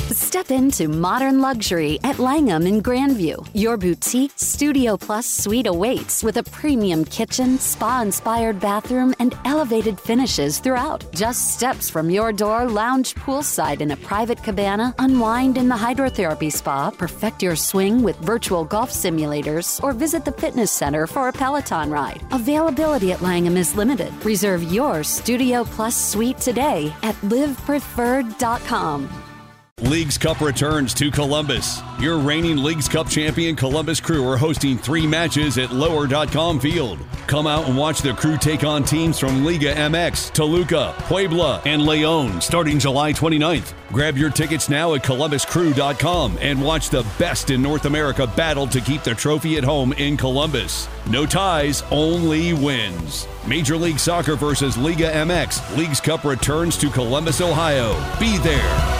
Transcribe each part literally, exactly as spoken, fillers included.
Step into modern luxury at Langham in Grandview. Your boutique Studio Plus suite awaits with a premium kitchen, spa-inspired bathroom, and elevated finishes throughout. Just steps from your door, lounge poolside in a private cabana, unwind in the hydrotherapy spa, perfect your swing with virtual golf simulators, or visit the fitness center for a Peloton ride. Availability at Langham is limited. Reserve your Studio Plus suite today at live preferred dot com. Leagues Cup returns to Columbus. Your reigning Leagues Cup champion Columbus Crew are hosting three matches at lower dot com Field. Come out and watch the Crew take on teams from Liga M X, Toluca, Puebla, and León starting July twenty-ninth. Grab your tickets now at columbus crew dot com and watch the best in North America battle to keep the trophy at home in Columbus. No ties, only wins. Major League Soccer versus Liga M X. Leagues Cup returns to Columbus, Ohio. Be there.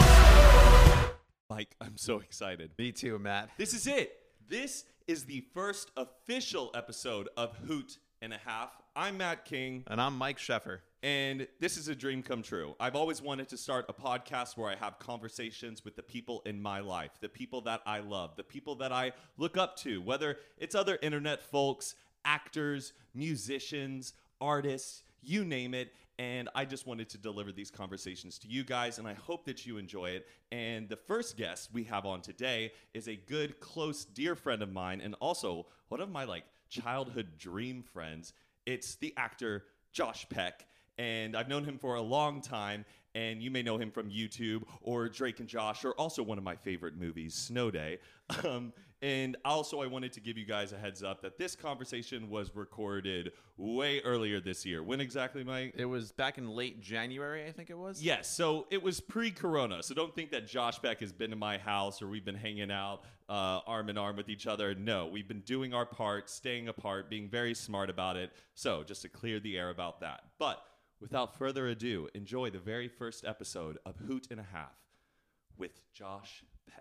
Mike, I'm so excited. Me too, Matt. This is it. This is the first official episode of Hoot and a Half. I'm Matt King. And I'm Mike Sheffer. And this is a dream come true. I've always wanted to start a podcast where I have conversations with the people in my life, the people that I love, the people that I look up to, whether it's other internet folks, actors, musicians, artists, you name it. And I just wanted to deliver these conversations to you guys, and I hope that you enjoy it. And the first guest we have on today is a good, close, dear friend of mine, and also one of my like childhood dream friends. It's the actor Josh Peck, and I've known him for a long time. And you may know him from YouTube or Drake and Josh, or also one of my favorite movies, Snow Day. Um, and also, I wanted to give you guys a heads up that this conversation was recorded way earlier this year. When exactly, Mike? It was back in late January, I think it was. Yes, so it was pre-corona. So don't think that Josh Peck has been in my house or we've been hanging out uh, arm in arm with each other. No, we've been doing our part, staying apart, being very smart about it. So just to clear the air about that. But without further ado, enjoy the very first episode of Hoot and a Half with Josh Peck.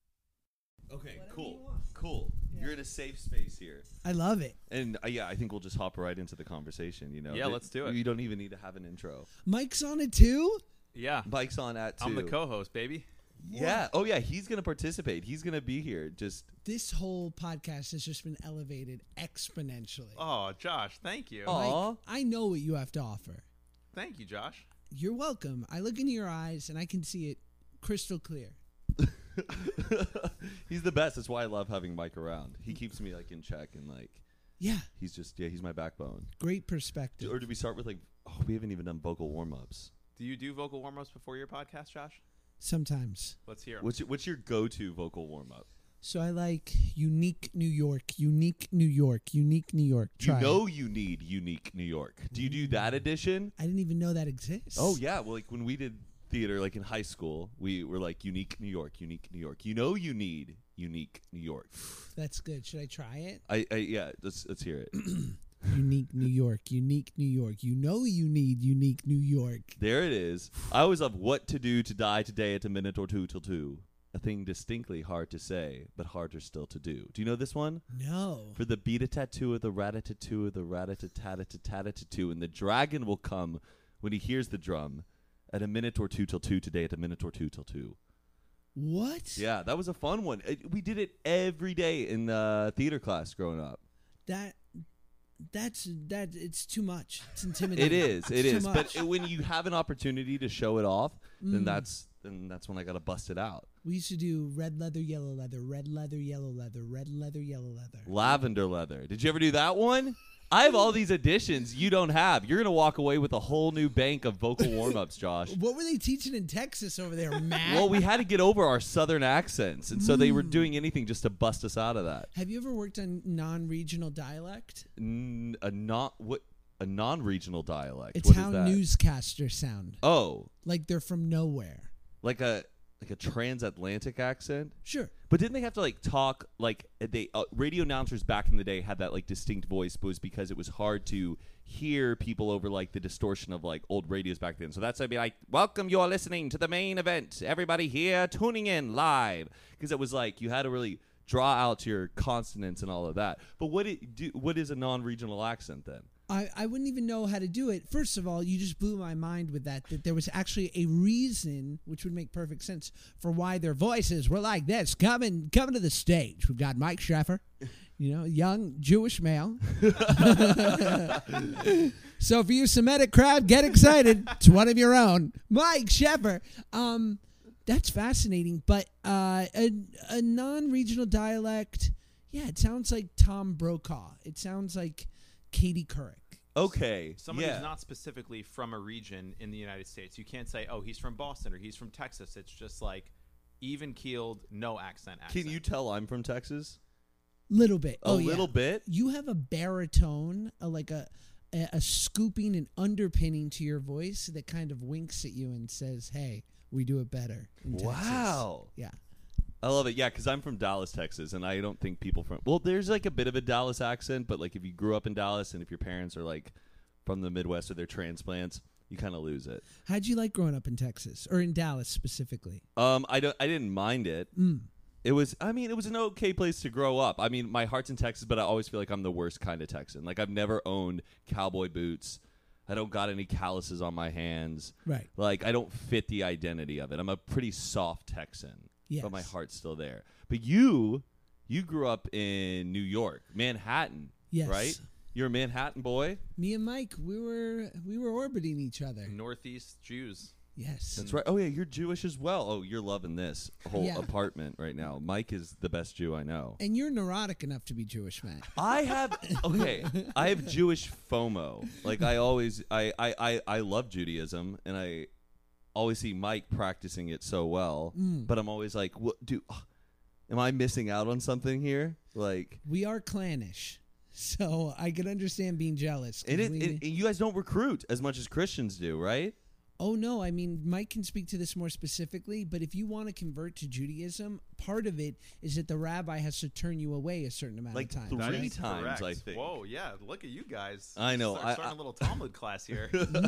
Okay, Whatever cool, you want. cool. Yeah. You're in a safe space here. I love it. And uh, yeah, I think we'll just hop right into the conversation, you know? Yeah, Th- let's do it. You don't even need to have an intro. Mike's on it too? Yeah. Mike's on at two. I'm the co-host, baby. Yeah. Oh, yeah, he's going to participate. He's going to be here. Just This whole podcast has just been elevated exponentially. Oh, Josh, thank you. Aw. Mike, I know what you have to offer. Thank you, Josh. You're welcome. I look into your eyes and I can see it crystal clear. he's the best. That's why I love having Mike around. He keeps me like in check and like Yeah, he's just yeah, he's my backbone. great perspective. Or do we start with like oh, we haven't even done vocal warm-ups. Do you do vocal warm-ups before your podcast, Josh? Sometimes. Let's hear 'em. What's your, what's your go-to vocal warm-up? So I like unique New York, unique New York, unique New York. Try You know it. you need unique New York. Do you do that edition? I didn't even know that exists. Oh yeah, well like when we did theater like in high school, we were like unique New York, unique New York. You know you need unique New York. That's good. Should I try it? I, I yeah, let's let's hear it. Unique New York, unique New York. You know you need unique New York. There it is. I always love what to do to die today at a minute or two till two. A thing distinctly hard to say, but harder still to do. Do you know this one? No. For the beat a tattoo of the rat a tattoo of the rat a tat a tat a tattoo, and the dragon will come when he hears the drum at a minute or two till two today at a minute or two till two. What? Yeah, that was a fun one. It, we did it every day in uh, theater class growing up. That that's that it's too much. It's intimidating. It is, it It's is. too But much. it, when you have an opportunity to show it off, then Mm. that's then that's when I gotta bust it out. We used to do red leather, yellow leather, red leather, yellow leather, red leather, yellow leather. Lavender leather. Did you ever do that one? I have all these additions you don't have. You're gonna walk away with a whole new bank of vocal warm-ups, Josh. What were they teaching in Texas over there, Matt? Well, we had to get over our southern accents, and so they were doing anything just to bust us out of that. Have you ever worked on non-regional dialect? N- a not what a non-regional dialect. It's What is how that? newscasters sound. Oh, Like they're from nowhere. like a like a transatlantic accent. Sure. But didn't they have to like talk like they uh, radio announcers back in the day had that like distinct voice, but it was because it was hard to hear people over like the distortion of like old radios back then. So that's I'd be like, "Welcome, you're listening to the main event. Everybody here tuning in live," because it was like you had to really draw out your consonants and all of that. But what it do, what is a non-regional accent then? I, I wouldn't even know how to do it. First of all, you just blew my mind with that, that there was actually a reason, which would make perfect sense, for why their voices were like this. Coming coming to the stage, we've got Mike Sheffer, you know, young Jewish male. So for you Semitic crowd, get excited. It's one of your own. Mike Sheffer. Um, that's fascinating. But uh, a, a non-regional dialect, yeah, it sounds like Tom Brokaw. It sounds like Katie Couric. Okay. Somebody yeah. who's not specifically from a region in the United States. You can't say, oh, he's from Boston or he's from Texas. It's just like even-keeled, no accent accent. Can you tell I'm from Texas? Little bit. A oh, little yeah. bit? You have a baritone, a, like a, a a scooping and underpinning to your voice that kind of winks at you and says, hey, we do it better in Texas. Wow. Yeah. I love it. Yeah, because I'm from Dallas, Texas, and I don't think people from... Well, there's like a bit of a Dallas accent, but like if you grew up in Dallas and if your parents are like from the Midwest or they're transplants, you kind of lose it. How'd you like growing up in Texas or in Dallas specifically? Um, I don't. I didn't mind it. Mm. It was. I mean, it was an okay place to grow up. I mean, my heart's in Texas, but I always feel like I'm the worst kind of Texan. Like I've never owned cowboy boots. I don't got any calluses on my hands. Right. Like I don't fit the identity of it. I'm a pretty soft Texan. Yes. But my heart's still there. But you, you grew up in New York, Manhattan, Yes. right? You're a Manhattan boy? Me and Mike, we were we were orbiting each other. Northeast Jews. Yes. That's right. Oh, yeah, you're Jewish as well. Oh, you're loving this whole Yeah. apartment right now. Mike is the best Jew I know. And you're neurotic enough to be Jewish, Matt. I have, okay, I have Jewish FOMO. Like, I always, I, I, I, I love Judaism, and I always see Mike practicing it so well, Mm. but I'm always like, what, dude, am I missing out on something here? Like, We are clannish, so I can understand being jealous. 'cause and it, we- it, you guys don't recruit as much as Christians do, right? Oh, no. I mean, Mike can speak to this more specifically, but if you want to convert to Judaism, part of it is that the rabbi has to turn you away a certain amount Like of times. three That right? is times, correct. I think. Whoa, yeah. Look at you guys. I know, Start, I- starting I- a little Talmud class here.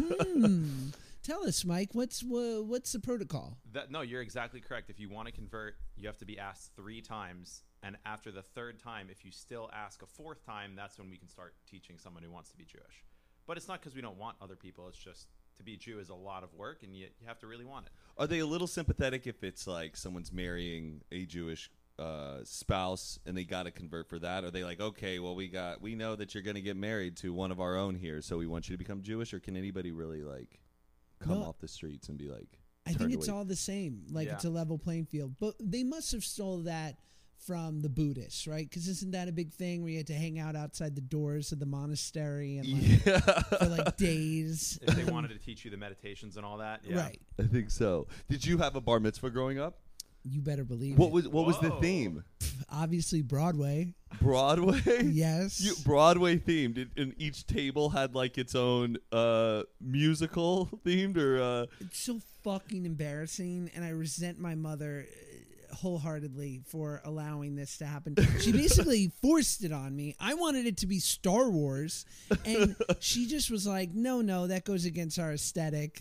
Mm. Tell us, Mike, what's wha- what's the protocol? That, no, you're exactly correct. If you want to convert, you have to be asked three times. And after the third time, if you still ask a fourth time, that's when we can start teaching someone who wants to be Jewish. But it's not because we don't want other people. It's just to be Jew is a lot of work, and you, you have to really want it. Are they a little sympathetic if it's like someone's marrying a Jewish uh, spouse and they got to convert for that? Are they like, okay, well, we got we know that you're going to get married to one of our own here, so we want you to become Jewish? Or can anybody really like come No. off the streets and be like, I think turned it's away? all the same. Like, Yeah. it's a level playing field. But they must have stole that from the Buddhists, right? Because isn't that a big thing where you had to hang out outside the doors of the monastery and like, Yeah, for like days? If they wanted to teach you the meditations and all that, yeah. Right. I think so. Did you have a bar mitzvah growing up? You better believe What it. was what was the Whoa. theme? Obviously, Broadway. Broadway. Yes. You, Broadway themed, It- and each table had like its own uh, musical themed, or uh, It's so fucking embarrassing, and I resent my mother uh, wholeheartedly for allowing this to happen. She basically forced it on me. I wanted it to be Star Wars, and she just was like, no, no, that goes against our aesthetic.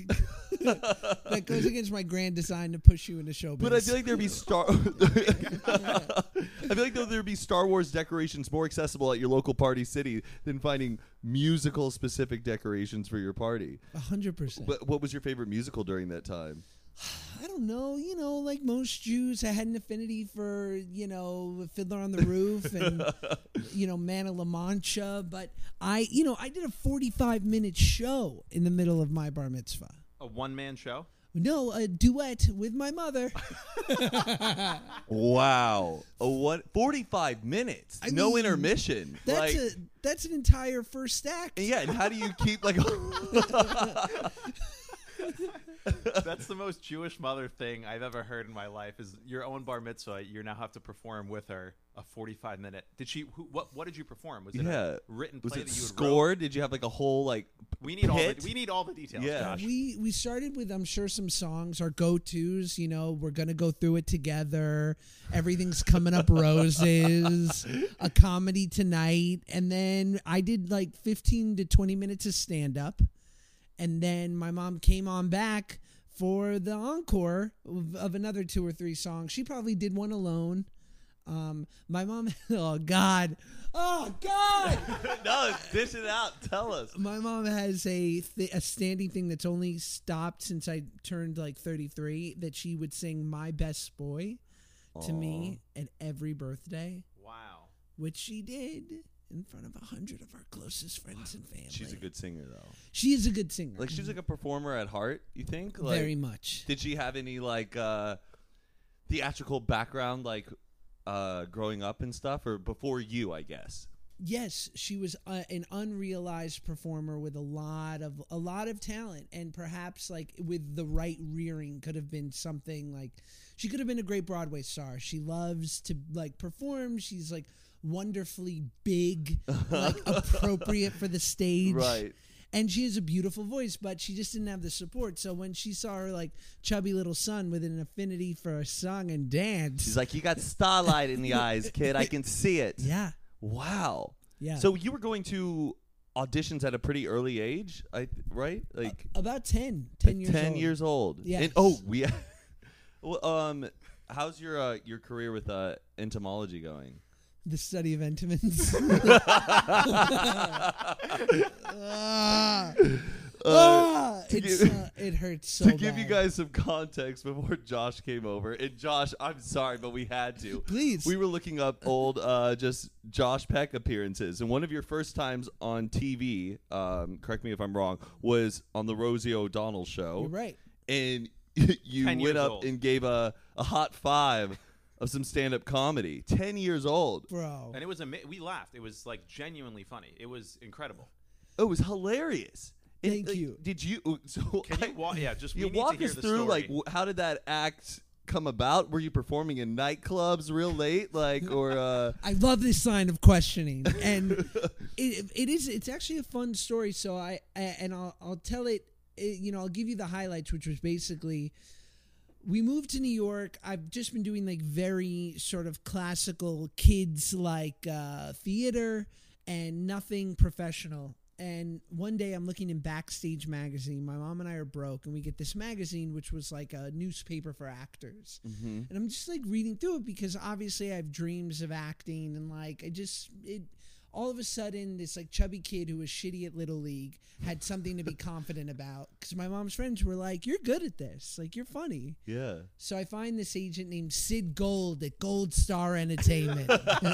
That goes against my grand design to push you into showbiz. But I feel like there'd be Star. I feel like there'd be Star Wars decorations more accessible at your local party city than finding musical specific decorations for your party. A hundred percent. But what was your favorite musical during that time? I don't know. You know, like most Jews, I had an affinity for, you know, Fiddler on the Roof and, you know, Man of La Mancha. But I, you know, I did a forty-five minute show in the middle of my bar mitzvah. A one-man show? No, a duet with my mother. Wow. A what? forty-five minutes. I no mean, intermission. That's like, a that's an entire first act. yeah, and how do you keep like That's the most Jewish mother thing I've ever heard in my life. Is your own bar mitzvah? You now have to perform with her a forty-five minute. Did she? Who, what? What did you perform? Was it yeah. a written Was play it that you would scored? Did you have like a whole like We need all. pit? The, we need all the details. Yeah. Josh. We we started with, I'm sure, some songs, our go-tos. You know, we're gonna go through it together. Everything's coming up roses. A comedy tonight, and then I did like fifteen to twenty minutes of stand-up, and then my mom came on back for the encore of, of another two or three songs. She probably did one alone. Um, my mom, oh God, oh God. No, dish it out. Tell us. My mom has a th- a standing thing that's only stopped since I turned like thirty-three. That she would sing "My Best Boy" to Aw. me at every birthday, Wow. which she did in front of a hundred of our closest friends and family. She's a good singer, though. She is a good singer. Like, she's like a performer at heart, you think? Like, very much. Did she have any, like, uh, theatrical background, like, uh, growing up and stuff? Or before you, I guess? Yes, she was uh, an unrealized performer with a lot of a lot of talent, and perhaps like with the right rearing could have been something like she could have been a great Broadway star. She loves to like perform. She's like wonderfully big, like appropriate for the stage. Right. And she has a beautiful voice, but she just didn't have the support. So when she saw her like chubby little son with an affinity for song and dance, She's like, you got starlight in the eyes, kid. I can see it. yeah, Wow. yeah. So you were going to auditions at a pretty early age, I right? Like about ten, ten years ten old. years old. Yes. And, oh, we. Well, um, how's your uh, your career with uh, entomology going? The study of entomans. Ah. Ah, to it's, give- uh, it hurts so to give you bad. guys some context before Josh came over, and Josh, I'm sorry, but we had to. Please. We were looking up old, uh, just Josh Peck appearances, and one of your first times on T V, um, correct me if I'm wrong, was on the Rosie O'Donnell show. You're right. And you ten went years up old. and gave a, a hot five of some stand-up comedy. Ten years old. Bro. And it was ama- we laughed. It was like genuinely funny. It was incredible. It was hilarious. And, Thank like, you. Did you? So Can I- you walk? Yeah, just we you need walk to hear us the through story. like w- how did that act come about? Were you performing in nightclubs real late, like, or uh I love this sign of questioning, and it, it is. It's actually a fun story. So I, I and I'll I'll tell it, it. You know, I'll give you the highlights, which was basically. We moved to New York. I've just been doing like very sort of classical kids like uh, theater and nothing professional. And one day I'm looking in Backstage magazine. My mom and I are broke, and we get this magazine, which was like a newspaper for actors. And I'm just like reading through it because obviously I have dreams of acting, and like I just it. All of a sudden, this like chubby kid who was shitty at Little League had something to be confident about because my mom's friends were like, "You're good at this. Like you're funny." yeah. So I find this agent named Sid Gold at Gold Star Entertainment.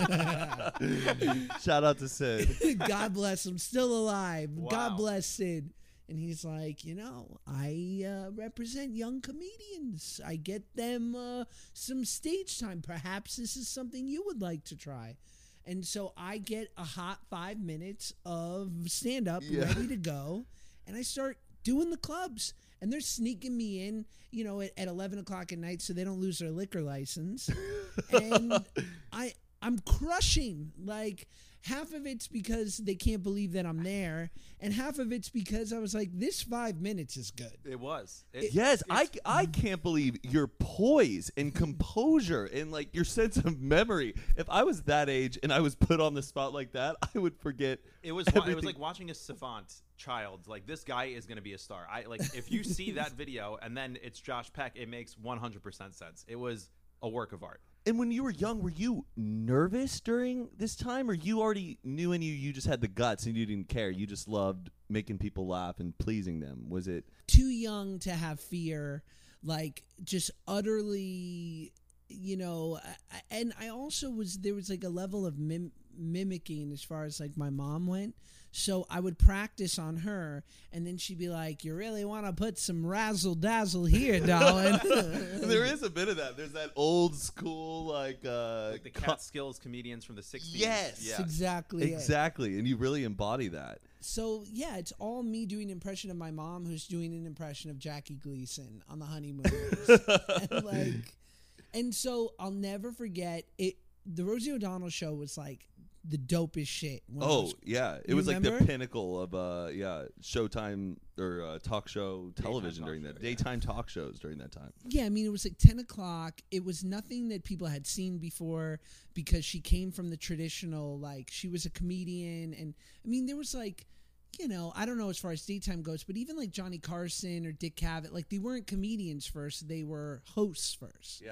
Shout out to Sid. God bless him, still alive. Wow. God bless Sid. And he's like, you know, I uh, represent young comedians. I get them uh, some stage time. Perhaps this is something you would like to try. And so I get a hot five minutes of stand-up Yeah. ready to go, and I start doing the clubs. And they're sneaking me in, you know, at, at eleven o'clock at night so they don't lose their liquor license. And I, I'm crushing. Like, half of it's because they can't believe that I'm there, and half of it's because I was like, this five minutes is good. It was. It, Yes, I, it's- I can't believe your poise and composure and like your sense of memory. If I was that age and I was put on the spot like that, I would forget. It was. wa- It was everything. like watching a savant child. Like, this guy is going to be a star. I like if you see that video and then it's Josh Peck, it makes one hundred percent sense. It was a work of art. And when you were young, were you nervous during this time, or you already knew in you you just had the guts and you didn't care? You just loved making people laugh and pleasing them. Was it? Too young to have fear, like just utterly, you know. I- And I also was there was like a level of mim- mimicking as far as like my mom went. So I would practice on her, and then she'd be like, "You really want to put some razzle dazzle here, darling?" There is a bit of that. There's that old school like uh Like the co- Catskills comedians from the sixties. Yes. That's Yeah. exactly it. exactly, and you really embody that. So yeah, it's all me doing an impression of my mom, who's doing an impression of Jackie Gleason on The Honeymooners, and like, and so I'll never forget it. The Rosie O'Donnell show was like the dopest shit. When I Oh was- yeah, it You was like the remember? pinnacle of uh yeah Showtime or uh, talk show television talk during show, that yeah. daytime talk shows during that time. yeah, I mean, it was like ten o'clock. It was nothing that people had seen before because she came from the traditional, like, she was a comedian. And I mean, there was like, you know, I don't know as far as daytime goes, but even like Johnny Carson or Dick Cavett, like, they weren't comedians first, they were hosts first. Yeah.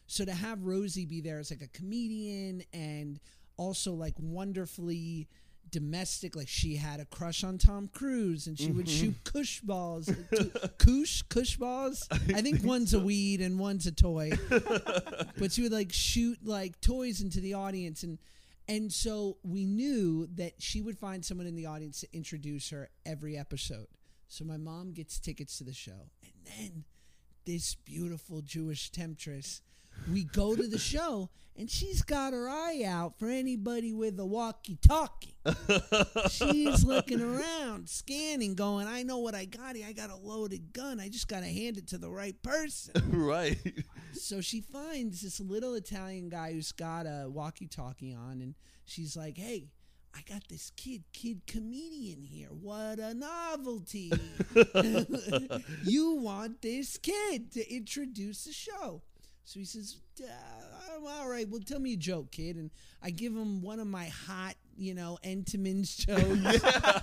So to have Rosie be there as like a comedian and also like wonderfully domestic, like she had a crush on Tom Cruise and she mm-hmm. would shoot kush balls, kush kush balls. I think one's so. a weed and one's a toy, but she would like shoot like toys into the audience, and and so we knew that she would find someone in the audience to introduce her every episode. So my mom gets tickets to the show, and then this beautiful Jewish temptress, we go to the show, and she's got her eye out for anybody with a walkie-talkie. She's looking around, scanning, going, I know what I got here. I got a loaded gun. I just got to hand it to the right person. Right. So she finds this little Italian guy who's got a walkie-talkie on, and she's like, hey, I got this kid, kid comedian here. What a novelty. You want this kid to introduce the show. So he says, uh, all right, well, tell me a joke, kid. And I give him one of my hot, you know, Entenmann's jokes.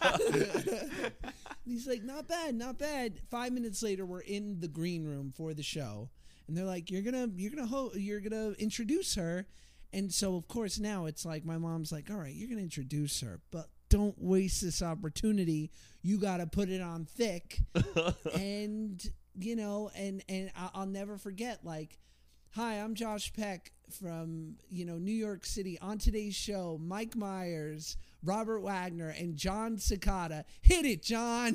He's like, not bad, not bad. Five minutes later, we're in the green room for the show. And they're like, you're going to, you're going to, ho- you're going to introduce her. And so, of course, now it's like my mom's like, all right, you're going to introduce her, but don't waste this opportunity. You got to put it on thick. And, you know, and, and I'll never forget, like, hi, I'm Josh Peck from, you know, New York City. On today's show, Mike Myers, Robert Wagner, and John Cicada. Hit it, John.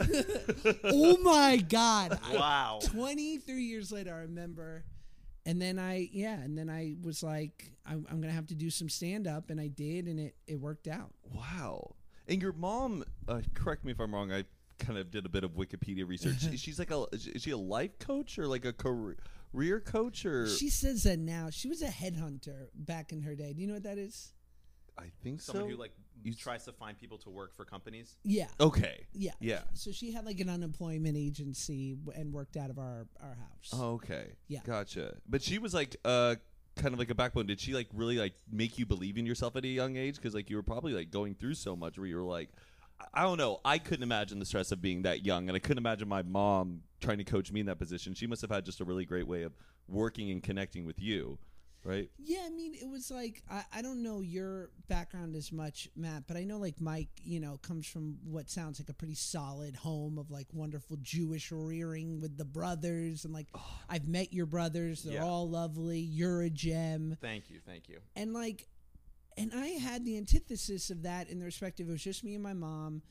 Oh, my God. Wow. I, twenty-three years later, I remember. And then I, yeah, and then I was like, I'm, I'm going to have to do some stand-up, and I did, and it, it worked out. Wow. And your mom, uh, correct me if I'm wrong, I kind of did a bit of Wikipedia research. She's like a, is she a life coach or like a career? Rear coach or she says that now. She was a headhunter back in her day. Do you know what that is? I think Someone so. who like you tries to find people to work for companies. Yeah. Okay. Yeah. Yeah. So she had like an unemployment agency and worked out of our our house. Oh, okay. Yeah. Gotcha. But she was like uh kind of like a backbone. Did she like really like make you believe in yourself at a young age? Because like you were probably like going through so much where you were like, I don't know. I couldn't imagine the stress of being that young, and I couldn't imagine my mom trying to coach me in that position. She must have had just a really great way of working and connecting with you, right? Yeah, I mean, it was like, I, I don't know your background as much, Matt, but I know like Mike, you know, comes from what sounds like a pretty solid home of like wonderful Jewish rearing with the brothers. And like, oh. I've met your brothers. They're Yeah. all lovely. You're a gem. Thank you, thank you. And like, and I had the antithesis of that in the respective. It was just me and my mom.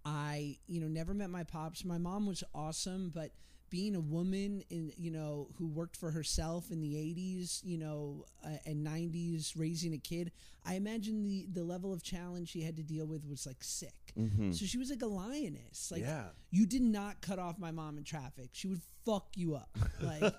I, you know, never met my pops. My mom was awesome, but being a woman in, you know, who worked for herself in the eighties, you know, uh, and nineties, raising a kid, I imagine the, the level of challenge she had to deal with was like sick. Mm-hmm. So she was like a lioness. Like, yeah. You did not cut off my mom in traffic. She would fuck you up. Like,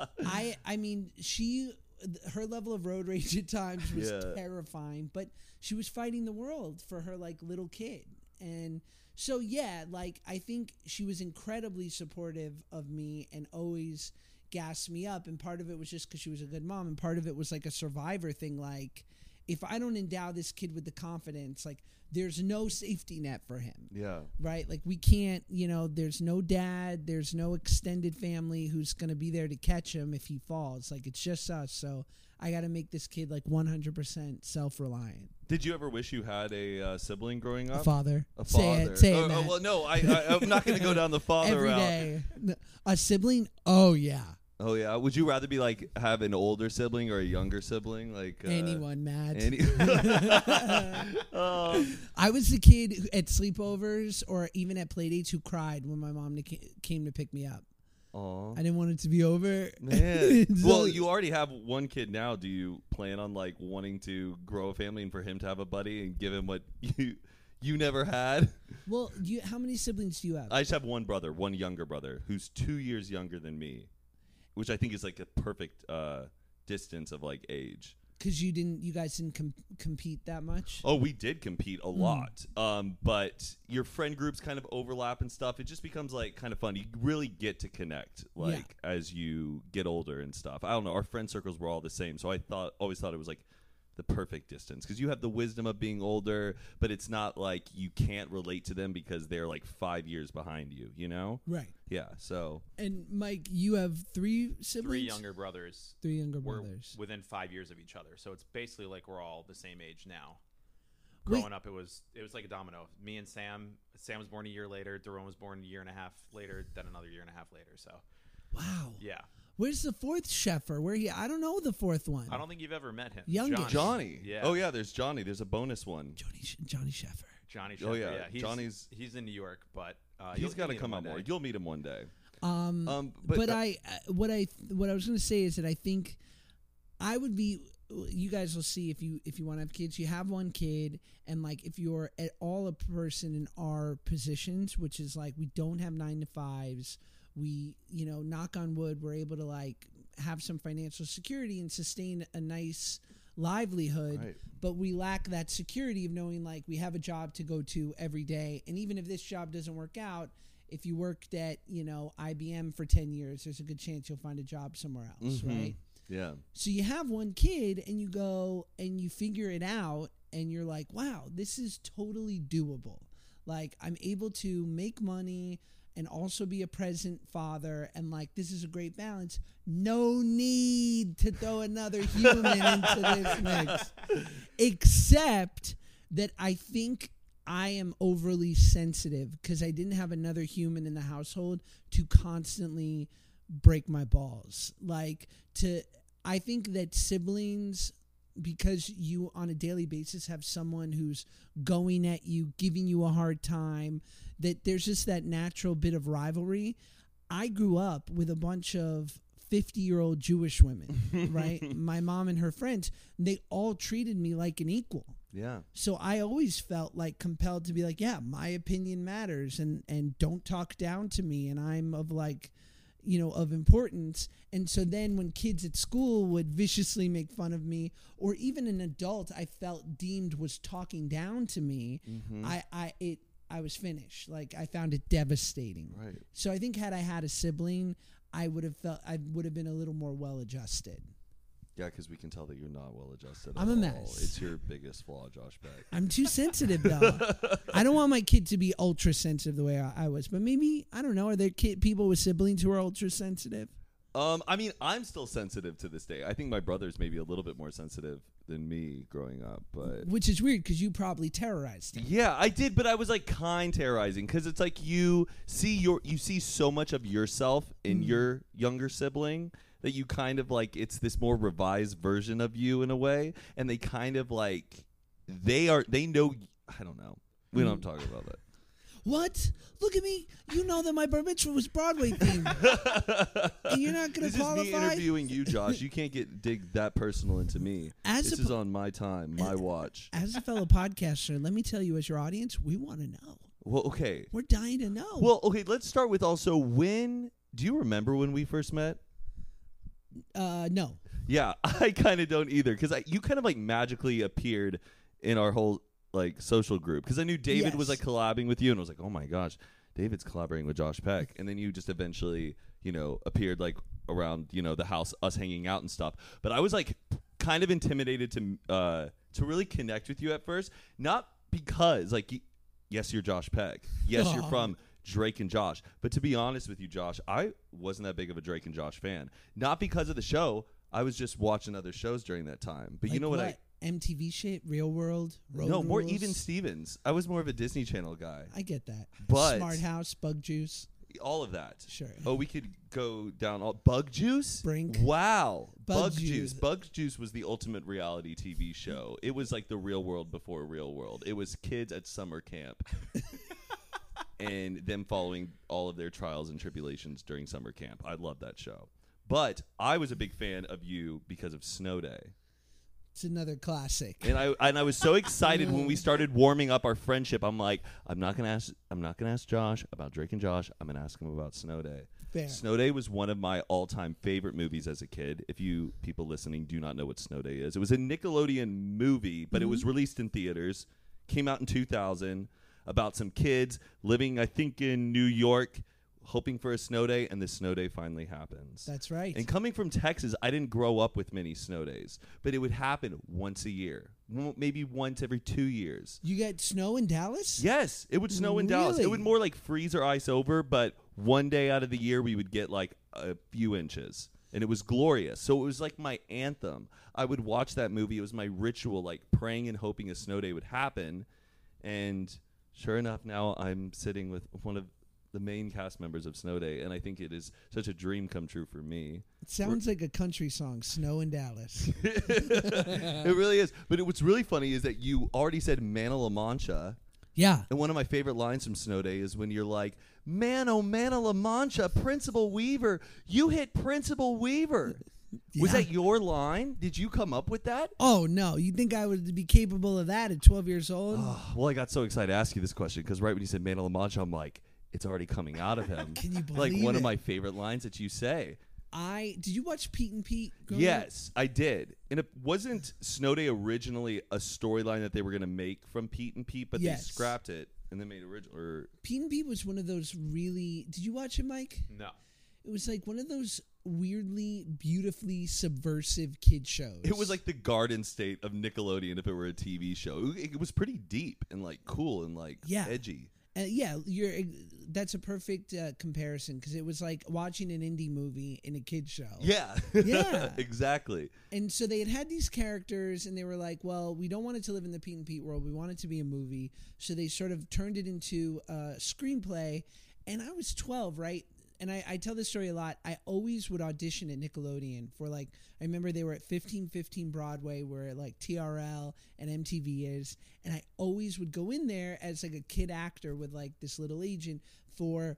I, I mean, she, her level of road rage at times was yeah. terrifying, but she was fighting the world for her like little kid. And so, yeah, like, I think she was incredibly supportive of me and always gassed me up. And part of it was just because she was a good mom. And part of it was like a survivor thing. Like, if I don't endow this kid with the confidence, like, there's no safety net for him. Yeah. Right? Like, we can't, you know, there's no dad, there's no extended family who's going to be there to catch him if he falls. Like, it's just us. So I got to make this kid like one hundred percent self-reliant. Did you ever wish you had a uh, sibling growing up? A father. A Say father. it. Say oh, it, oh, Matt. well, no, I, I, I'm not going to go down the father Every route. day. A sibling? Oh, yeah. Oh, yeah. Would you rather be like have an older sibling or a younger sibling? Like uh, Anyone, Matt. Any- oh. I was the kid who, at sleepovers or even at playdates who cried when my mom ca- came to pick me up. Aw. I didn't want it to be over. Man. So- Well, you already have one kid now. Do you plan on like wanting to grow a family and for him to have a buddy and give him what you you never had? Well, you, how many siblings do you have? I just have one brother, one younger brother, who's two years younger than me, which I think is like a perfect uh, distance of like age. Because you didn't, you guys didn't com- compete that much. Oh, we did compete a lot, um, but your friend groups kind of overlap and stuff. It just becomes like kind of fun. You really get to connect like as you get older and stuff. I don't know. Our friend circles were all the same, so I thought always thought it was like the the perfect distance because you have the wisdom of being older, but it's not like you can't relate to them because they're like five years behind you, you know? Right. Yeah, so. And Mike, you have three siblings? Three younger brothers. Three younger We're brothers. within five years of each other. So it's basically like we're all the same age now. Wait. Growing up, it was it was like a domino. Me and Sam. Sam was born a year later. Daron was born a year and a half later. Then another year and a half later. So, Wow. yeah. Where's the fourth Sheffer? Where he? I don't know the fourth one. I don't think you've ever met him. Youngest. Johnny. Yeah. Oh, yeah, there's Johnny. There's a bonus one. Johnny Sh- Johnny Sheffer. Johnny. Oh, Sheffer, yeah. He's, Johnny's- He's in New York, but uh, He's you'll- got to you'll meet come him out one more. day. You'll meet him one day. Um, Um, but, but, uh, I, uh, what I, what I was going to say is that I think I would be. You guys will see if you if you want to have kids. You have one kid, and like if you're at all a person in our positions, which is like we don't have nine to fives. We, you know, knock on wood, we're able to like have some financial security and sustain a nice livelihood. Right. But we lack that security of knowing like we have a job to go to every day, and even if this job doesn't work out. If you worked at, you know, I B M for ten years, there's a good chance you'll find a job somewhere else, Mhm. right? Yeah. So you have one kid and you go and you figure it out and you're like, wow, this is totally doable. Like, I'm able to make money and also be a present father, and like, this is a great balance. No need to throw another human into this mix. Except that I think I am overly sensitive because I didn't have another human in the household to constantly break my balls. Like, to, I think that siblings, because you on a daily basis have someone who's going at you, giving you a hard time, that there's just that natural bit of rivalry. I grew up with a bunch of fifty-year-old Jewish women, right? My mom and her friends, they all treated me like an equal. Yeah. So I always felt like compelled to be like, yeah, my opinion matters, and, and don't talk down to me, and I'm of like, you know, of importance. And so then when kids at school would viciously make fun of me, or even an adult I felt deemed was talking down to me, Mm-hmm. I, I it I was finished. Like, I found it devastating. Right. So I think had I had a sibling, I would have felt I would have been a little more well adjusted. Yeah, because we can tell that you're not well adjusted. I'm at a all. mess. It's your biggest flaw, Josh Beck. I'm too sensitive, though. I don't want my kid to be ultra sensitive the way I, I was. But maybe, I don't know, are there kid, people with siblings who are ultra sensitive? Um, I mean, I'm still sensitive to this day. I think my brother's maybe a little bit more sensitive than me growing up, but Which is weird because you probably terrorized him. yeah, I did, but I was like kind terrorizing because it's like you see your you see so much of yourself in Mm. your younger sibling that you kind of like it's this more revised version of you in a way, and they kind of like they are they know I don't know we don't talk about that. What? Look at me. You know that my bar mitzvah was Broadway themed. And you're not going This to is me qualify? interviewing you, Josh. You can't get dig that personal into me. As this a is po- on my time, my watch. As a fellow podcaster, let me tell you, as your audience, we want to know. Well, okay. We're dying to know. Well, okay. Let's start with also when. Do you remember when we first met? uh, no. Yeah, I kind of don't either because you kind of like magically appeared in our whole like social group because I knew David was Yes. like collabing with you and I was like, oh my gosh, David's collaborating with Josh Peck, and then you just eventually you know appeared like around you know the house, us hanging out and stuff. But I was like kind of intimidated to uh to really connect with you at first, not because like y- yes you're Josh Peck, yes you're Aw. from Drake and Josh, but to be honest with you, Josh, I wasn't that big of a Drake and Josh fan, not because of the show. I was just watching other shows during that time. But you Like know what, I M T V shit, Real World, Road no more Rules? even Stevens. I was more of a Disney Channel guy. I get that. But- Smart House, Bug Juice. All of that. Sure. Oh, we could go down all Bug Juice. Brink. Wow. Bug Bug, Juice. Juice. Bug Juice was the ultimate reality T V show. It was like the Real World before Real World. It was kids at summer camp. And them following all of their trials and tribulations during summer camp. I love that show. But I was a big fan of you because of Snow Day. It's another classic. And I and I was so excited when we started warming up our friendship. I'm like, I'm not gonna ask I'm not gonna ask Josh about Drake and Josh. I'm gonna ask him about Snow Day. Fair. Snow Day was one of my all-time favorite movies as a kid. If you people listening do not know what Snow Day is, it was a Nickelodeon movie, but it was released in theaters. Came out in two thousand about some kids living, I think, in New York hoping for a snow day, and the snow day finally happens. That's right. And coming from Texas, I didn't grow up with many snow days, but it would happen once a year, w- maybe once every two years. You get snow in Dallas? Yes, it would snow in Dallas. It Really? would more like freeze or ice over, but one day out of the year we would get like a few inches, and it was glorious. So it was like my anthem. I would watch that movie. It was my ritual, like praying and hoping a snow day would happen. And sure enough, now I'm sitting with one of the main cast members of Snow Day, and I think it is such a dream come true for me. It sounds like a country song, Snow in Dallas. It really is. But it, what's really funny is that you already said Man of La Mancha, Yeah. and one of my favorite lines from Snow Day is when you're like, man, oh, man of La Mancha, Principal Weaver, you hit Principal Weaver. Was Yeah. that your line? Did you come up with that? Oh, no. You think I would be capable of that at twelve years old? Oh, well, I got so excited to ask you this question because right when you said Man of La Mancha, I'm like, it's already coming out of him. Can you Like believe one of it? my favorite lines that you say. I Did you watch Pete and Pete? growing up? Yes, I did. And it wasn't Snow Day originally a storyline that they were going to make from Pete and Pete, but Yes. they scrapped it and then made original. Or Pete and Pete was one of those really. Did you watch it, Mike? No. It was like one of those weirdly, beautifully subversive kid shows. it was like the Garden State of Nickelodeon if it were a T V show. It, it was pretty deep and like cool and like Yeah. edgy. Uh, yeah, you're. That's a perfect uh, comparison because it was like watching an indie movie in a kid show. Yeah. Yeah. Exactly. And so they had had these characters, and they were like, "Well, we don't want it to live in the Pete and Pete world. We want it to be a movie." So they sort of turned it into a screenplay. And I was twelve, right? And I, I tell this story a lot. I always would audition at Nickelodeon for like. I remember they were at fifteen fifteen Broadway, where like T R L and M T V is, and I always would go in there as like a kid actor with like this little agent for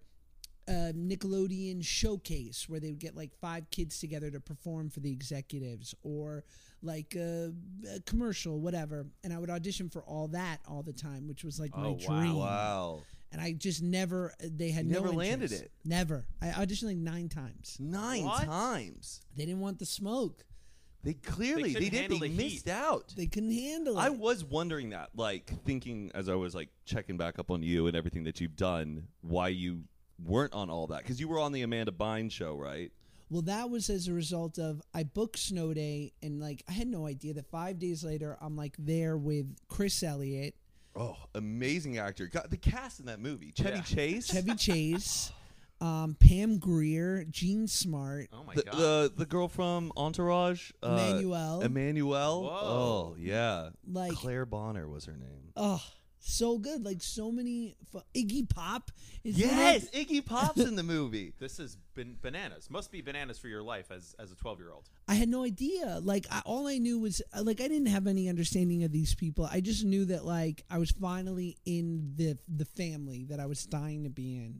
a Nickelodeon showcase where they would get like five kids together to perform for the executives, or like a, a commercial, whatever. And I would audition for all that all the time, which was like my Oh, wow. dream. Wow. And I just never, they had You no never landed interest. it. Never. I auditioned like nine times. Nine What? times. They didn't want the smoke. They clearly, They they, couldn't did. handle They the missed heat. out. They couldn't handle it. I was wondering that, like thinking as I was like checking back up on you and everything that you've done, why you weren't on all that. Because you were on the Amanda Bynes show, right? Well, that was as a result of I booked Snow Day, and like I had no idea that five days later I'm like there with Chris Elliott, Oh, amazing actor. God, the cast in that movie. Chevy Yeah. Chase. Chevy Chase, um, Pam Grier, Gene Smart. Oh my the, god. the the girl from Entourage. Uh, Emmanuel. Emmanuel. Whoa. Oh, yeah. Like- Claire Bonner was her name. Oh, so good! Like so many. Fu- Iggy Pop is in Yes, it. Iggy Pop's in the movie. This is ban- bananas. Must be bananas for your life as as a twelve year old. I had no idea. Like I, all I knew was uh, like I didn't have any understanding of these people. I just knew that like I was finally in the the family that I was dying to be in.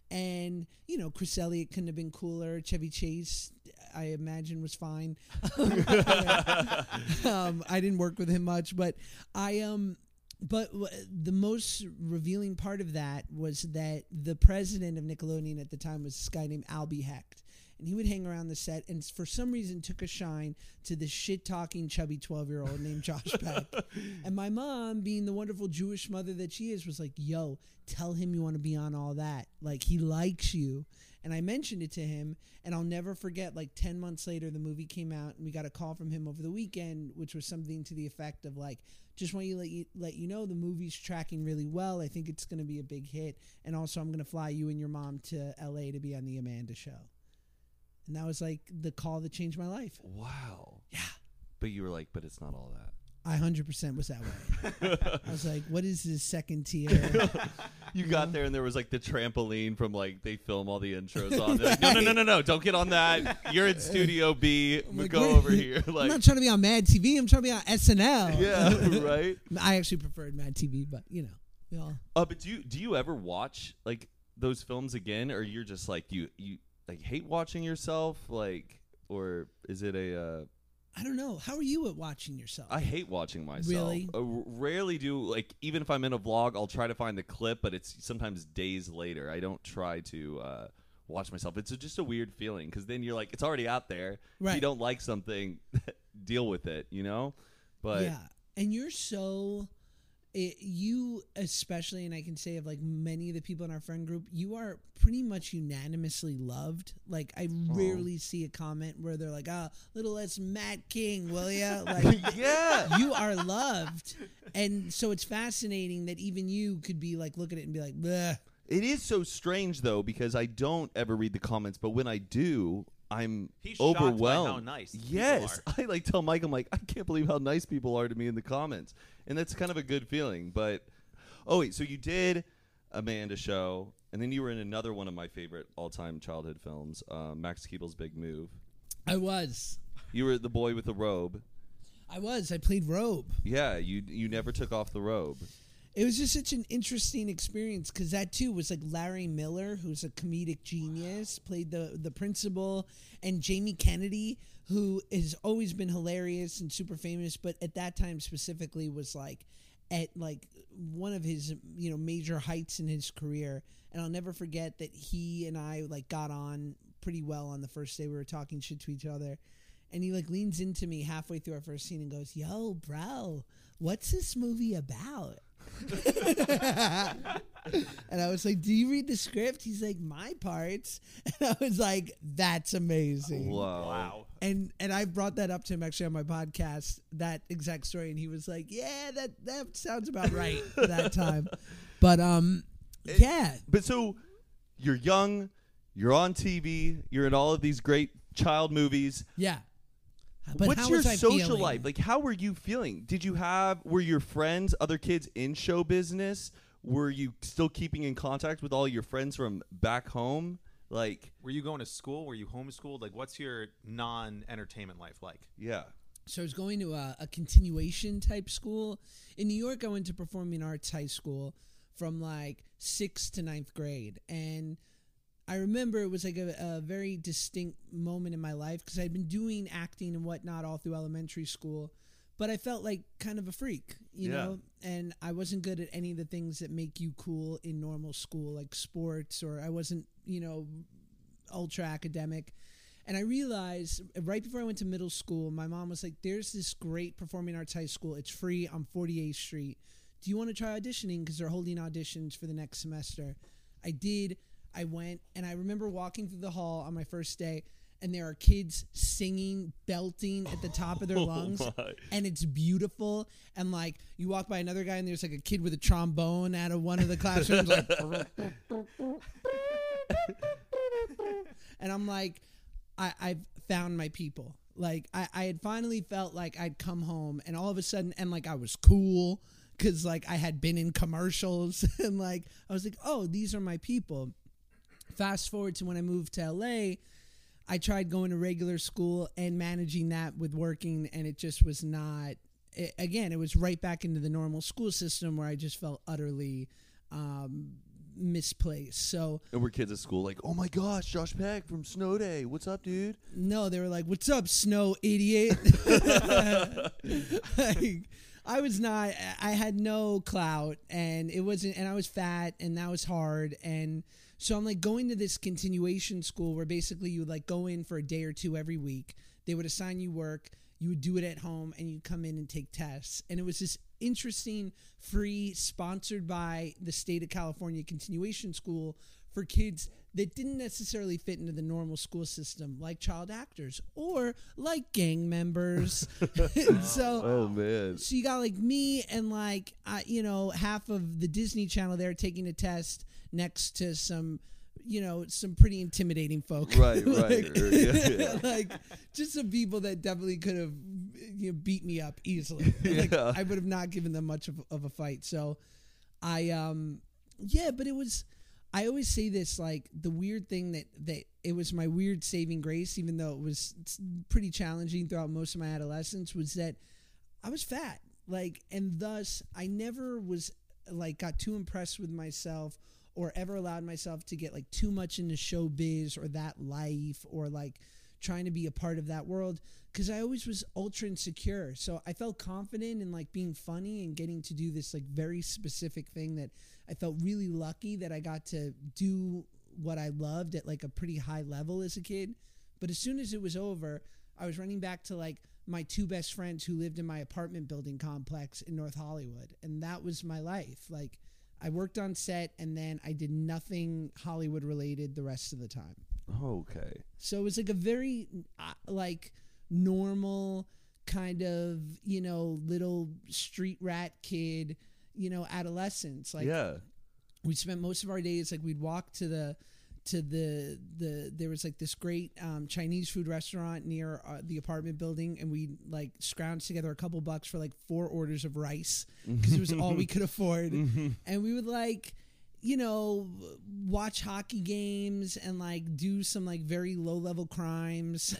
And you know, Chris Elliott couldn't have been cooler. Chevy Chase, I imagine, was fine. um, I didn't work with him much, but I um. But w- the most revealing part of that was that the president of Nickelodeon at the time was this guy named Albie Hecht. And he would hang around the set and for some reason took a shine to this shit-talking, chubby twelve-year-old named Josh Peck. And my mom, being the wonderful Jewish mother that she is, was like, yo, tell him you want to be on all that. Like, he likes you. And I mentioned it to him, and I'll never forget, like, ten months later, the movie came out, and we got a call from him over the weekend, which was something to the effect of, like, just want you to let you, let you know the movie's tracking really well. I think it's going to be a big hit. And also, I'm going to fly you and your mom to L A to be on the Amanda Show. And that was, like, the call that changed my life. Wow. Yeah. But you were like, but it's not all that. I one hundred percent was that way. I was like, what is this second tier? You got there and there was like the trampoline from like they film all the intros on. They're like, no, no, no, no, no! Don't get on that. You're in Studio B. like, Go wait. over here. I'm Like, not trying to be on Mad T V. I'm trying to be on S N L. yeah, right. I actually preferred Mad T V, but, you know. We all, Uh, but do you do you ever watch like those films again, or you're just like you you like hate watching yourself, like, or is it a? Uh, I don't know. How are you at watching yourself? I hate watching myself. Really? I r- rarely do. Like, even if I'm in a vlog, I'll try to find the clip, but it's sometimes days later. I don't try to uh, watch myself. It's a, just a weird feeling because then you're like, it's already out there. If Right. you don't like something, deal with it, you know? But yeah. And you're so it, you especially, and I can say of like many of the people in our friend group, you are pretty much unanimously loved. Like I rarely see a comment where they're like, "Ah, oh, little less Matt King, will ya?" Like, Yeah. you are loved, and so it's fascinating that even you could be like, look at it and be like, "Bleh." It is so strange though, because I don't ever read the comments, but when I do, I'm He's shocked by overwhelmed. how nice people yes, are. I like tell Mike, I'm like, I can't believe how nice people are to me in the comments, and that's kind of a good feeling. But oh wait, so you did Amanda Show, and then you were in another one of my favorite all-time childhood films, uh, Max Keeble's Big Move. I was, You were the boy with the robe. I was, I played Robe. Yeah, you you never took off the robe. It was just such an interesting experience because that too was like Larry Miller, who's a comedic genius, played the the principal, and Jamie Kennedy, who has always been hilarious and super famous, but at that time specifically was like at like one of his you know major heights in his career. And I'll never forget that he and I like got on pretty well on the first day. We were talking shit to each other, and he like leans into me halfway through our first scene and goes, "Yo, bro, what's this movie about?" And I was like, "Do you read the script?" He's like, "My parts." And I was like, "That's amazing." Wow. Wow. And and I brought that up to him actually on my podcast, that exact story, and he was like, "Yeah, that that sounds about right for that time." But um, yeah, But so you're young, you're on T V, you're in all of these great child movies. yeah. But What's how your was I social feeling? life? Like, how were you feeling? Did you have, were your friends, other kids in show business? Were you still keeping in contact with all your friends from back home? Like, Were you going to school? Were you homeschooled? Like, what's your non-entertainment life like? yeah. So I was going to a, a continuation type school. In New York, I went to Performing Arts High School from like sixth to ninth grade. And I remember it was like a, a very distinct moment in my life because I'd been doing acting and whatnot all through elementary school, but I felt like kind of a freak, you Yeah. know, and I wasn't good at any of the things that make you cool in normal school, like sports, or I wasn't, you know, ultra academic. And I realized right before I went to middle school, my mom was like, "There's this great Performing Arts High School. It's free on forty-eighth Street. Do you want to try auditioning? Because they're holding auditions for the next semester." I did. I went, and I remember walking through the hall on my first day, and there are kids singing, belting at the top of their lungs, and it's beautiful. And like, you walk by another guy, and there's like a kid with a trombone out of one of the classrooms, like, and I'm like, I, I've found my people. Like, I, I had finally felt like I'd come home, and all of a sudden, and like I was cool because like I had been in commercials, and like I was like, oh, these are my people. Fast forward to when I moved to L A, I tried going to regular school and managing that with working, and it just was not, it, again, it was right back into the normal school system where I just felt utterly um, misplaced. So, And were kids at school like, "Oh my gosh, Josh Peck from Snow Day. What's up, dude?" no, they were like, "What's up, Snow idiot?" Like, I was not, I had no clout, and it wasn't, and I was fat, and that was hard. And so I'm like going to this continuation school where basically you would like go in for a day or two every week. They would assign you work. You would do it at home, and you'd come in and take tests. And it was this interesting, free, sponsored by the state of California continuation school for kids that didn't necessarily fit into the normal school system, like child actors or like gang members. And so, Oh man. so you got like me and like, uh, you know, half of the Disney Channel there taking a test next to some, you know, some pretty intimidating folk. Right, Like- right. Or- yeah, yeah. like just some people that definitely could have, you know, beat me up easily. Like, Yeah. I would have not given them much of, of a fight. So I, um, yeah, but it was, I always say this, like the weird thing that, that it was my weird saving grace, even though it was pretty challenging throughout most of my adolescence, was that I was fat. Like, and thus I never was like, got too impressed with myself or ever allowed myself to get like too much into showbiz or that life or like trying to be a part of that world, because I always was ultra insecure. So I felt confident in like being funny and getting to do this like very specific thing that I felt really lucky that I got to do what I loved at like a pretty high level as a kid. But as soon as it was over, I was running back to like my two best friends who lived in my apartment building complex in North Hollywood. And that was my life. Like I worked on set and then I did nothing Hollywood related the rest of the time. Okay. So it was like a very uh, like normal kind of, you know, little street rat kid, you know, adolescence. Like yeah. we spent most of our days, like we'd walk to the, to the, the, there was like this great um, Chinese food restaurant near uh, the apartment building. And we'd like scrounge together a couple bucks for like four orders of rice because it was all we could afford. And we would like, you know, watch hockey games and like do some like very low level crimes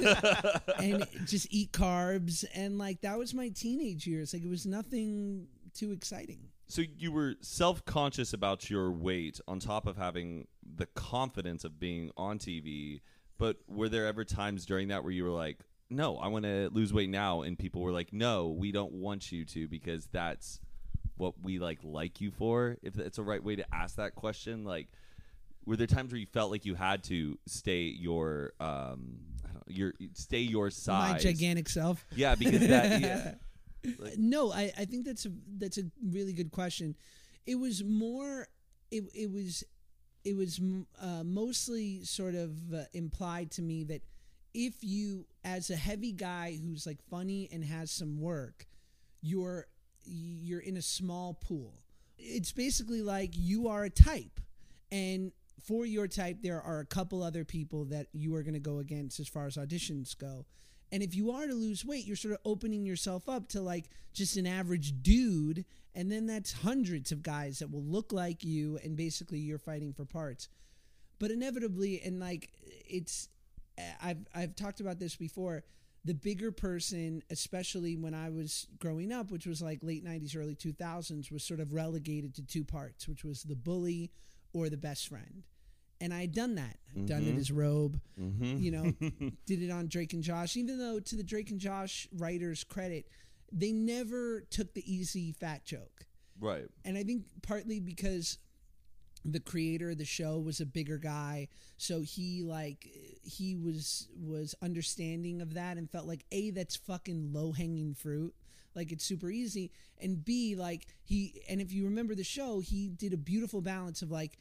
and just eat carbs. And like, that was my teenage years. Like it was nothing too exciting. So you were self-conscious about your weight on top of having the confidence of being on T V. But were there ever times during that where you were like, no, I want to lose weight now. And people were like, no, we don't want you to because that's what we like like you for, if that's a right way to ask that question. Like, were there times where you felt like you had to stay your um I don't know, your stay your size, My gigantic self? Yeah, because that yeah. Like, no, I, I think that's a that's a really good question. It was more it it was it was uh, mostly sort of uh, implied to me that if you, as a heavy guy who's like funny and has some work, you're you're in a small pool. It's basically like you are a type, and for your type there are a couple other people that you are going to go against as far as auditions go. And if you are to lose weight, you're sort of opening yourself up to like just an average dude, and then that's hundreds of guys that will look like you, and basically you're fighting for parts. But inevitably, and like it's I've I've talked about this before, the bigger person, especially when I was growing up, which was like late nineties, early two thousands, was sort of relegated to two parts, which was the bully or the best friend. And I had done that. Mm-hmm. Done it as Robe, Mm-hmm. you know, did it on Drake and Josh, even though to the Drake and Josh writers' credit, they never took the easy fat joke. Right. And I think partly because the creator of the show was a bigger guy, so he like he was was understanding of that and felt like, A, that's fucking low-hanging fruit. Like, it's super easy. And B, like he, and if you remember the show, he did a beautiful balance of like,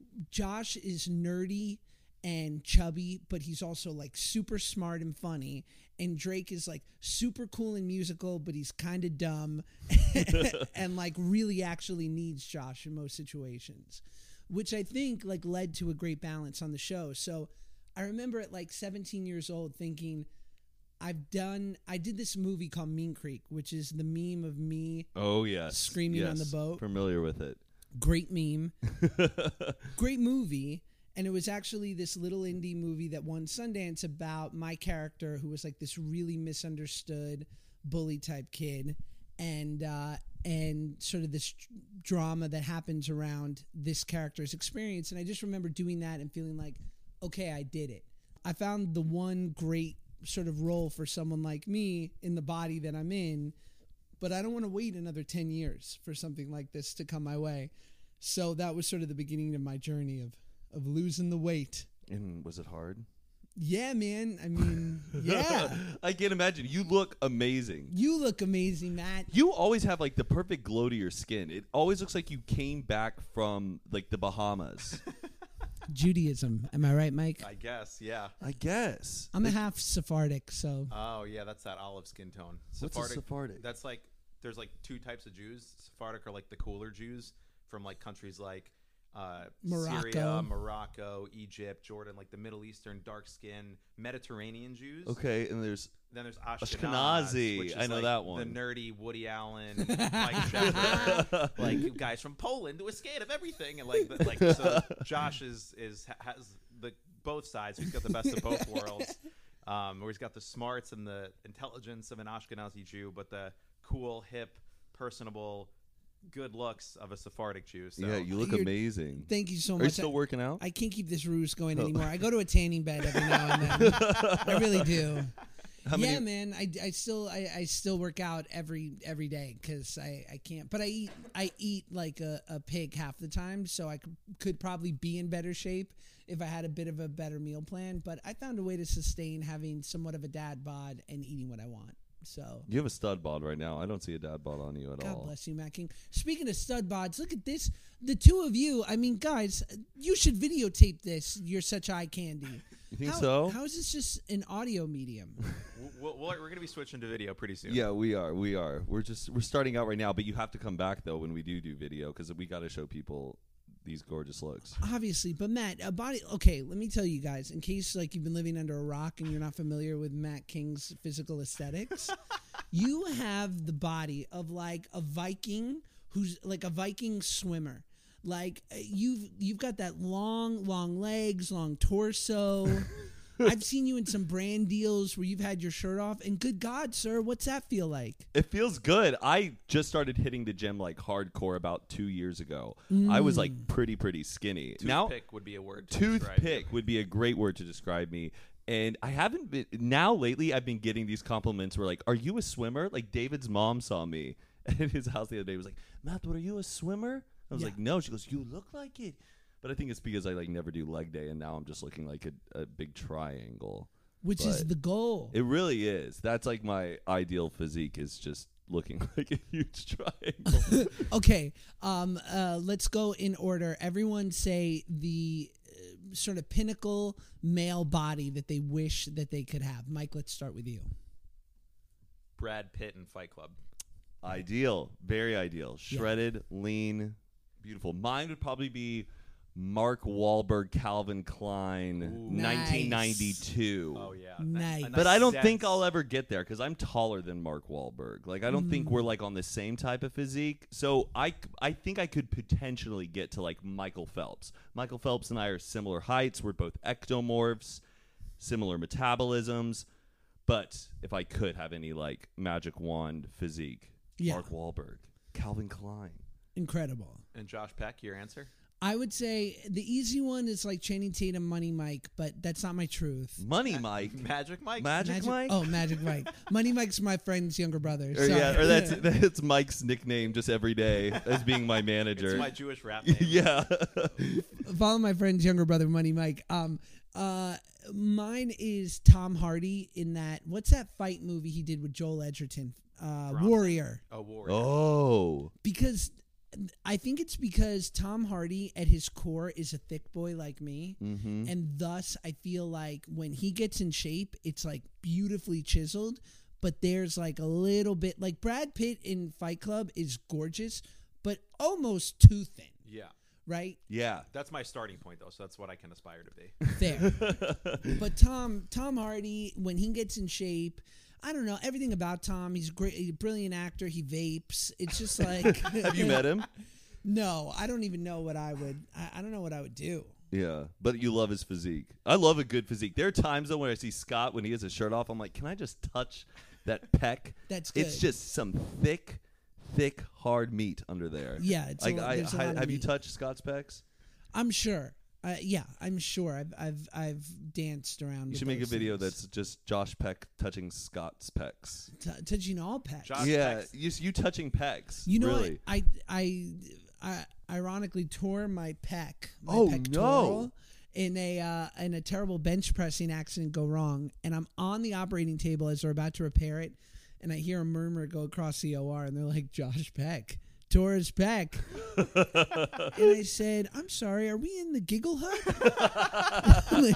Josh is nerdy and chubby, but he's also like super smart and funny. And Drake is like super cool and musical, but he's kind of dumb and like really actually needs Josh in most situations, which I think like led to a great balance on the show. So I remember at like seventeen years old thinking, I've done, I did this movie called Mean Creek, which is the meme of me Oh, yes. screaming yes. on the boat. Familiar with it. Great meme. Great movie. And it was actually this little indie movie that won Sundance about my character, who was like this really misunderstood bully type kid, and uh, and sort of this drama that happens around this character's experience. And I just remember doing that and feeling like, okay, I did it. I found the one great sort of role for someone like me in the body that I'm in, but I don't want to wait another ten years for something like this to come my way. So that was sort of the beginning of my journey of, of losing the weight. And was it hard? Yeah, man. I mean, yeah. I can't imagine. You look amazing. You look amazing, Matt. You always have like the perfect glow to your skin. It always looks like you came back from like the Bahamas. Judaism. Am I right, Mike? I guess, yeah. I guess. I'm a half Sephardic, so. Oh, yeah, that's that olive skin tone. What's a Sephardic? That's like, there's like two types of Jews. Sephardic are like the cooler Jews from like countries like uh, Morocco. Syria, Morocco, Egypt, Jordan, like the Middle Eastern, dark skin, Mediterranean Jews. Okay, and there's Then there's Ashkenaz, Ashkenazi. which is I know like that one. The nerdy Woody Allen, Mike Shepard, like guys from Poland who are scared of everything, and like, the, like so. Josh is is has the both sides. He's got the best of both worlds. Um, where he's got the smarts and the intelligence of an Ashkenazi Jew, but the cool, hip, personable, good looks of a Sephardic Jew. So. yeah, you look You're- amazing. Thank you so Are much. you still working out? I can't keep this ruse going Oh. anymore. I go to a tanning bed every now and then. I really do. How yeah, many? man. I, I still I, I still work out every every day because I, I can't. But I eat I eat like a, a pig half the time, so I could, could probably be in better shape if I had a bit of a better meal plan. But I found a way to sustain having somewhat of a dad bod and eating what I want. So You have a stud bod right now. I don't see a dad bod on you at God all. bless you, Matt King. Speaking of stud bods, look at this. The two of you, I mean, guys, you should videotape this. You're such eye candy. You think how, so? How is this just an audio medium? We'll, we'll, we're going to be switching to video pretty soon. Yeah, we are. We are. We're just we're starting out right now, but you have to come back though when we do do video because we got to show people these gorgeous looks. Obviously, but Matt, a body. Okay, let me tell you guys, in case like you've been living under a rock and you're not familiar with Matt King's physical aesthetics, you have the body of like a Viking who's like a Viking swimmer. Like uh, you've you've got that long, long legs, long torso. I've seen you in some brand deals where you've had your shirt off, and good God, sir, what's that feel like? It feels good. I just started hitting the gym like hardcore about two years ago. I was like pretty, pretty skinny. now, Toothpick would be a word to describe you. toothpick would be a great word to describe me. And I haven't been now lately. I've been getting these compliments where like, "Are you a swimmer?" Like David's mom saw me at his house the other day. Was like, "Matt, are you a swimmer?" I was Yeah. like, "No." She goes, "You look like it." But I think it's because I like never do leg day, and now I'm just looking like a, a big triangle. Which is But the goal. It really is. That's like my ideal physique is just looking like a huge triangle. Okay, um, uh, let's go in order. Everyone say the uh, sort of pinnacle male body that they wish that they could have. Mike, let's start with you. Brad Pitt in Fight Club. Ideal. Very ideal. Shredded, lean, beautiful. Mine would probably be Mark Wahlberg, Calvin Klein, Ooh. nineteen ninety-two. Oh, yeah. Nice. A But I don't sense. think I'll ever get there because I'm taller than Mark Wahlberg. Like I don't think Hmm. we're like on the same type of physique. So I, I think I could potentially get to like Michael Phelps. Michael Phelps and I are similar heights. We're both ectomorphs, similar metabolisms. But if I could have any like magic wand physique, Yeah. Mark Wahlberg, Calvin Klein. Incredible. And Josh Peck, your answer? I would say the easy one is like Channing Tatum, Money Mike, but that's not my truth. Money Mike. Magic Mike? Magic, Mike? Oh, Magic Mike. Money Mike's my friend's younger brother. Or, Sorry. yeah, or that's that's Mike's nickname just every day as being my manager. It's my Jewish rap name. yeah. Follow my friend's younger brother, Money Mike. Um, uh, mine is Tom Hardy in that. What's that fight movie he did with Joel Edgerton? Uh, Bronson. Warrior. A warrior. Oh. Because I think it's because Tom Hardy at his core is a thick boy like me, Mm-hmm. and thus I feel like when he gets in shape, it's like beautifully chiseled. But there's like a little bit like Brad Pitt in Fight Club is gorgeous, but almost too thin, Yeah. right? Yeah. That's my starting point, though, so that's what I can aspire to be. There. But Tom Tom Hardy, when he gets in shape, I don't know everything about Tom. He's a great, he's a brilliant actor. He vapes. It's just like Have you met him? No, I don't even know what I would. I, I don't know what I would do. Yeah. But you love his physique. I love a good physique. There are times, though, when I see Scott, when he has his shirt off, I'm like, can I just touch that peck? That's good. It's just some thick, thick, hard meat under there. Yeah, it's a like, lot- I, there's a I- lot of have you meat. touched Scott's pecs? I'm sure. Uh, yeah, I'm sure. I've I've I've danced around. You with should make a those video things. that's just Josh Peck touching Scott's pecs. T- touching all pets. Josh yeah, Peck's- you, you touching pecs. You know really. what? I, I I ironically tore my pec. My Oh, pectoral no. In a uh, in a terrible bench pressing accident go wrong, and I'm on the operating table as they're about to repair it, and I hear a murmur go across the O R, and they're like, "Josh Peck tore his pec," and I said, "I'm sorry, are we in the Giggle Hut? Like,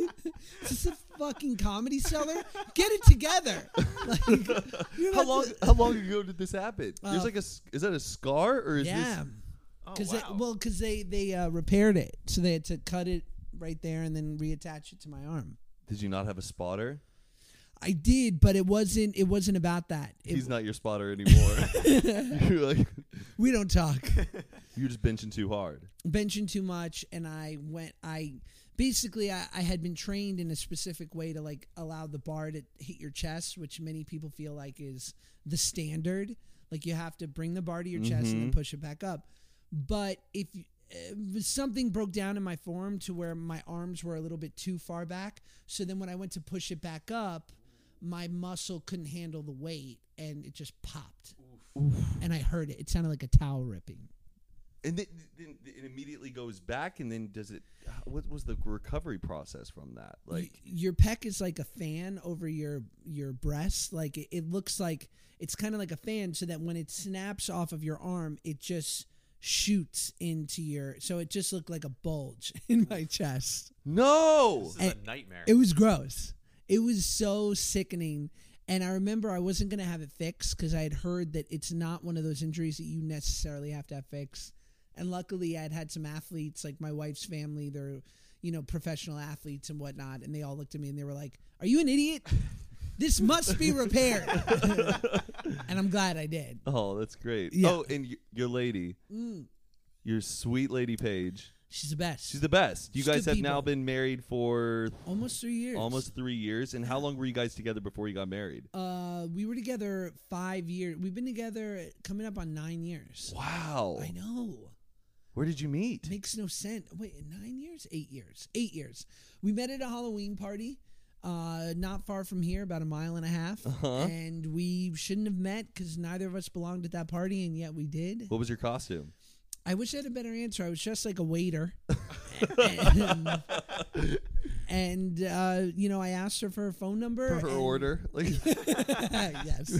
is this a fucking Comedy Cellar? Get it together!" Like, you're How about long? to- How long ago did this happen? Uh, There's like a. s- Is that a scar or is yeah. this? Oh, Cause wow. they, well, because they they uh, repaired it, so they had to cut it right there and then reattach it to my arm. Did you not have a spotter? I did, but it wasn't. It wasn't about that. It, He's not your spotter anymore. You're like we don't talk. you're just benching too hard. Benching too much, and I went. I basically I, I had been trained in a specific way to like allow the bar to hit your chest, which many people feel like is the standard. Like you have to bring the bar to your chest and then push it back up. But if uh, something broke down in my form to where my arms were a little bit too far back, so then when I went to push it back up, my muscle couldn't handle the weight, and it just popped. And I heard it. It sounded like a towel ripping. And then, then it immediately goes back, and then does it? What was the recovery process from that? Like Y- your pec is like a fan over your your breast. Like it, it looks like it's kind of like a fan, so that when it snaps off of your arm, it just shoots into your. So it just looked like a bulge in my chest. no. This is And a nightmare. It was gross. It was so sickening. And I remember I wasn't going to have it fixed because I had heard that it's not one of those injuries that you necessarily have to have fixed. And luckily, I had had some athletes, like my wife's family. They're, you know, professional athletes and whatnot. And they all looked at me and they were like, "Are you an idiot? This must be repaired." And I'm glad I did. Oh, that's great. Yeah. Oh, and y- your lady, Mm, your sweet lady Paige. she's the best. She's the best. You She's guys good have now people. been married for Almost three years. almost three years. And how long were you guys together before you got married? Uh, we were together five years. We've been together coming up on nine years. Wow. I know. Where did you meet? Makes no sense. Wait, nine years? Eight years. Eight years. We met at a Halloween party, uh, not far from here, about a mile and a half. Uh-huh. And we shouldn't have met because neither of us belonged at that party, and yet we did. What was your costume? I wish I had a better answer. I was just like a waiter. and, and uh, you know, I asked her for her phone number. For her and- order? Like yes.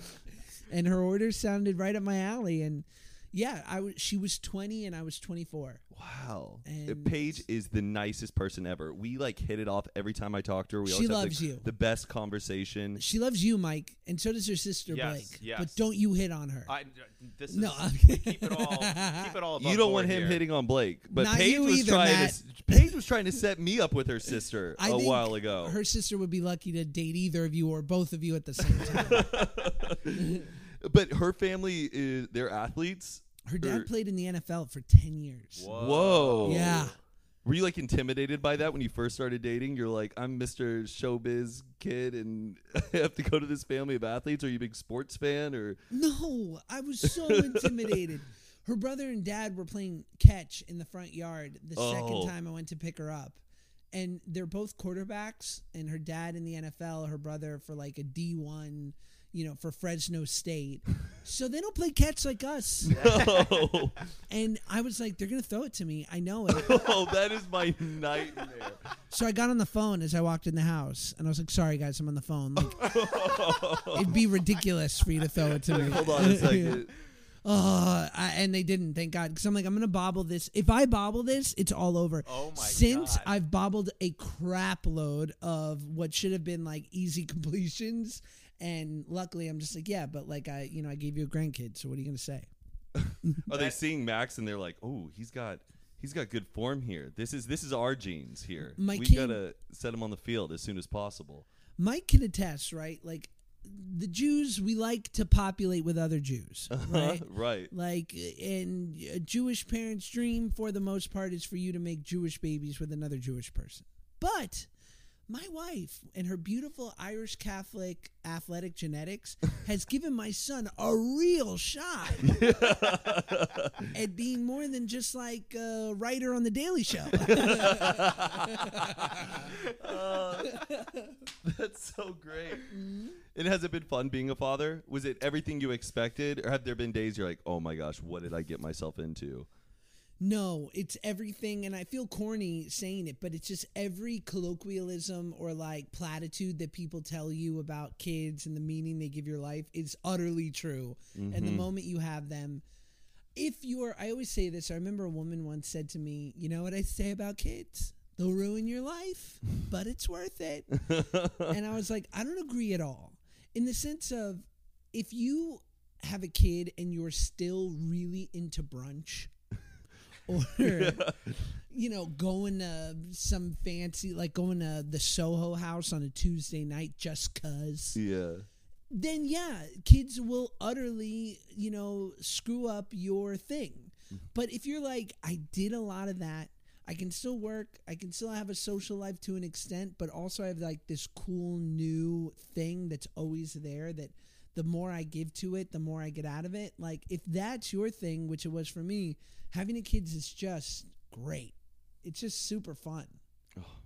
And her order sounded right up my alley. And yeah, I w- she was twenty and I was twenty-four. Wow. And- Paige is the nicest person ever. We like hit it off every time I talk to her. We She always have loves the, you. the best conversation. She loves you, Mike, and so does her sister Yes, Blake. yes. But don't you hit on her. I, this is, No, I'm- keep it all. Keep it all. Above You don't board want him here. hitting on Blake, but Not Paige you was either, trying Matt. to. Paige was trying to set me up with her sister I a think while ago. Her sister would be lucky to date either of you or both of you at the same time. But her family is they're athletes. Her dad Or- played in the N F L for ten years. Whoa. Yeah. Were you like intimidated by that when you first started dating? You're like, I'm Mister Showbiz kid, and I have to go to this family of athletes. Are you a big sports fan or? No, I was so intimidated. Her brother and dad were playing catch in the front yard the Oh. second time I went to pick her up. And they're both quarterbacks, and her dad in the N F L, her brother for like a D one, you know, for Fresno State. So they don't play catch like us. No. And I was like, they're going to throw it to me. I know it. Oh, that is my nightmare. So I got on the phone as I walked in the house, and I was like, sorry, guys, I'm on the phone. Like, it'd be ridiculous for you to throw it to me. Hold on a second. Oh, I, and they didn't, thank God, because I'm like, I'm gonna bobble this. If I bobble this, it's all over. Oh my Since God. I've bobbled a crap load of what should have been like easy completions, and luckily I'm just like, yeah, but like I, you know, I gave you a grandkid, so what are you gonna say? Are they seeing Max and they're like, oh, he's got he's got good form here. This is this is our genes here. My we kid- gotta set him on the field as soon as possible. Mike can attest, right? Like the Jews, we like to populate with other Jews, right? Right. Like, and a Jewish parent's dream, for the most part, is for you to make Jewish babies with another Jewish person. But my wife and her beautiful Irish Catholic athletic genetics has given my son a real shot at being more than just like a writer on The Daily Show. Uh, that's so great. And has it been fun being a father? Was it everything you expected? Or have there been days you're like, oh my gosh, what did I get myself into? No, it's everything, and I feel corny saying it, but it's just every colloquialism or like platitude that people tell you about kids and the meaning they give your life is utterly true. And the moment you have them, if you're, I always say this, I remember a woman once said to me, you know what I say about kids? They'll ruin your life, but it's worth it. And I was like, I don't agree at all. In the sense of, if you have a kid and you're still really into brunch, or, you know, going to some fancy, like going to the Soho House on a Tuesday night just cuz, Yeah. then yeah, kids will utterly, you know, screw up your thing. But if you're like, I did a lot of that, I can still work, I can still have a social life to an extent, but also I have like this cool new thing that's always there that the more I give to it, the more I get out of it. Like, if that's your thing, which it was for me, having a kids is just great. It's just super fun.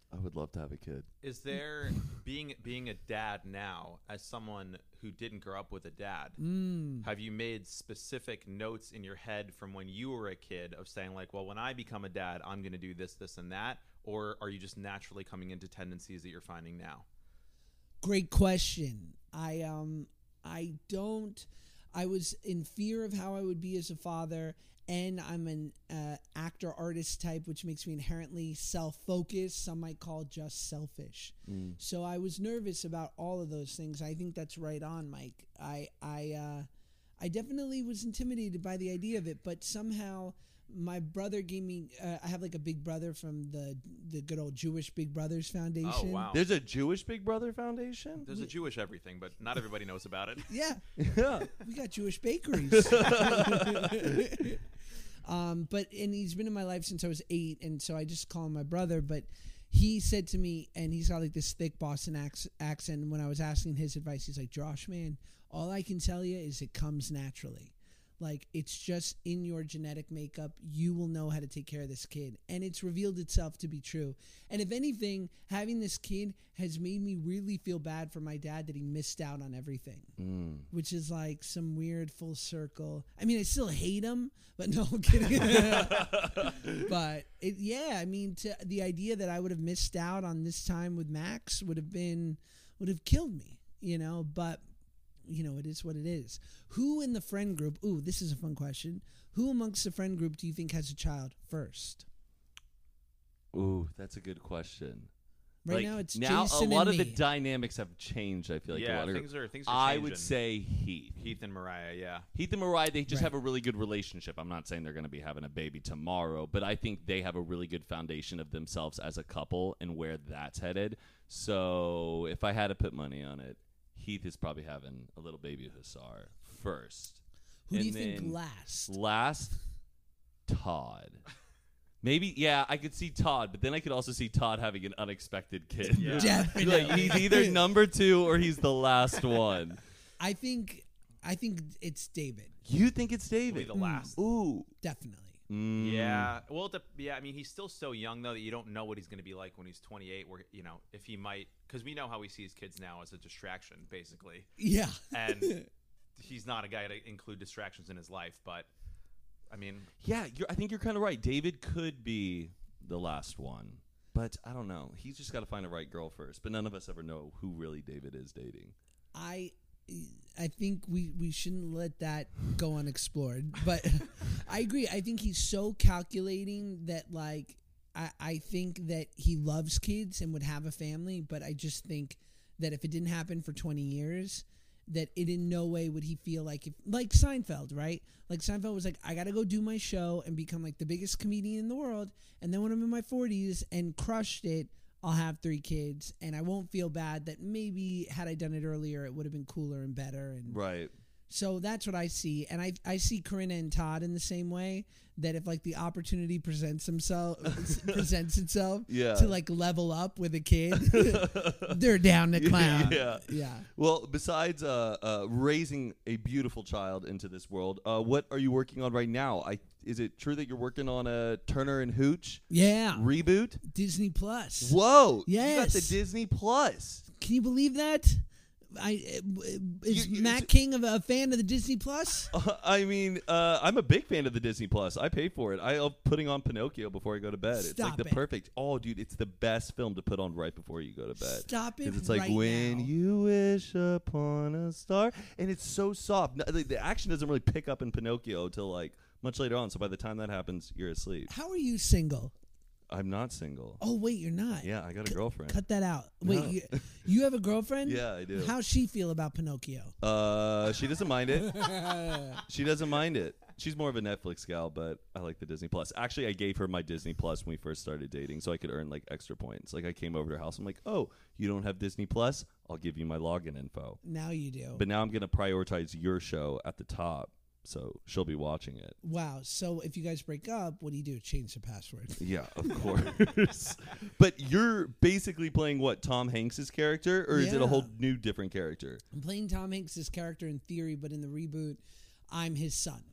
I would love to have a kid. Is there being being a dad now, as someone who didn't grow up with a dad? Mm. Have you made specific notes in your head from when you were a kid of saying like, well, when I become a dad, I'm going to do this, this, and that, or are you just naturally coming into tendencies that you're finding now? Great question. I um I don't. I was in fear of how I would be as a father. And I'm an uh, actor artist type, which makes me inherently self-focused. Some might call just selfish. Mm. So I was nervous about all of those things. I think that's right on, Mike. I I uh, I definitely was intimidated by the idea of it, but somehow my brother gave me. Uh, I have like a big brother from the the good old Jewish Big Brothers Foundation. Oh wow! There's a Jewish Big Brother Foundation. There's a Jewish everything, but not everybody knows about it. Yeah, yeah. We got Jewish bakeries. Um, but, and he's been in my life since I was eight, and so I just call him my brother, but he said to me, and he's got like this thick Boston ac- accent, and when I was asking his advice, he's like, Josh, man, all I can tell you is it comes naturally. Like, it's just in your genetic makeup. You will know how to take care of this kid. And it's revealed itself to be true. And if anything, having this kid has made me really feel bad for my dad that he missed out on everything. Mm. Which is like some weird full circle. I mean, I still hate him, but no, I'm kidding. But, it, yeah, I mean, to, the idea that I would have missed out on this time with Max would have been, would have killed me, you know, but... You know, it is what it is. Who in the friend group, ooh, this is a fun question. Who amongst the friend group do you think has a child first? Ooh, that's a good question. Right like, now it's now Jason a lot and of me. the dangamics have changed, I feel like. Yeah, a lot things of, are things are I changing. would say Heath. Heath and Mariah, yeah. Heath and Mariah, they just Right. have a really good relationship. I'm not saying they're going to be having a baby tomorrow, but I think they have a really good foundation of themselves as a couple and where that's headed. So if I had to put money on it, Heath is probably having a little baby Hussar first. Who and do you think then last? Last, Todd. Maybe, yeah, I could see Todd, but then I could also see Todd having an unexpected kid. Yeah. Definitely. Like, he's either number two or he's the last one. I think I think it's David. You think it's Will be David? the last. Ooh. Definitely. Mm. Yeah. Well, the, yeah. I mean, he's still so young though that you don't know what he's going to be like when he's twenty-eight. Where you know if he might, because we know how he sees kids now as a distraction, basically. Yeah. And he's not a guy to include distractions in his life. But I mean, Yeah, you're, I think you're kind of right. David could be the last one, but I don't know. He's just got to find the right girl first. But none of us ever know who really David is dating. I I think we, we shouldn't let that go unexplored. But I agree. I think he's so calculating that, like, I, I think that he loves kids and would have a family. But I just think that if it didn't happen for twenty years, that it in no way would he feel like, if, like Seinfeld, right? Like Seinfeld was like, I got to go do my show and become like the biggest comedian in the world. And then when I'm in my forties and crushed it, I'll have three kids, and I won't feel bad that maybe had I done it earlier, it would have been cooler and better. And Right. so that's what I see. And I I see Corinna and Todd in the same way, that if like the opportunity presents himself presents itself Yeah. to like level up with a kid, they're down to clown. Yeah. Yeah. Well, besides uh, uh, raising a beautiful child into this world, uh, what are you working on right now? I Is it true that you're working on a Turner and Hooch Yeah. reboot? Disney Plus. Whoa. You got Yes. the Disney Plus. Can you believe that? I uh, is You- you- Matt King of a fan of the Disney Plus? Uh, I mean, uh, I'm a big fan of the Disney Plus. I pay for it. I love putting on Pinocchio before I go to bed. it's like Stop the it. perfect. Oh, dude, it's the best film to put on right before you go to bed. Stop it Because it's like right when now. you wish upon a star, and it's so soft. No, the, the action doesn't really pick up in Pinocchio until like much later on. So by the time that happens, you're asleep. How are you single? I'm not single. Oh wait, you're not. Yeah, I got a C- girlfriend. Cut that out. Wait, No. you, you have a girlfriend? Yeah, I do. How's she feel about Pinocchio? Uh, she doesn't mind it. She doesn't mind it. She's more of a Netflix gal, but I like the Disney Plus. Actually, I gave her my Disney Plus when we first started dating, so I could earn like extra points. Like I came over to her house, I'm like, "Oh, you don't have Disney Plus? I'll give you my login info." Now you do. But now I'm gonna prioritize your show at the top, so she'll be watching it. Wow. So if you guys break up, what do you do? Change the password. Yeah, of course. But you're basically playing what, Tom Hanks's character, or is it a Yeah. whole new different character? I'm playing Tom Hanks' character in theory, but in the reboot, I'm his son.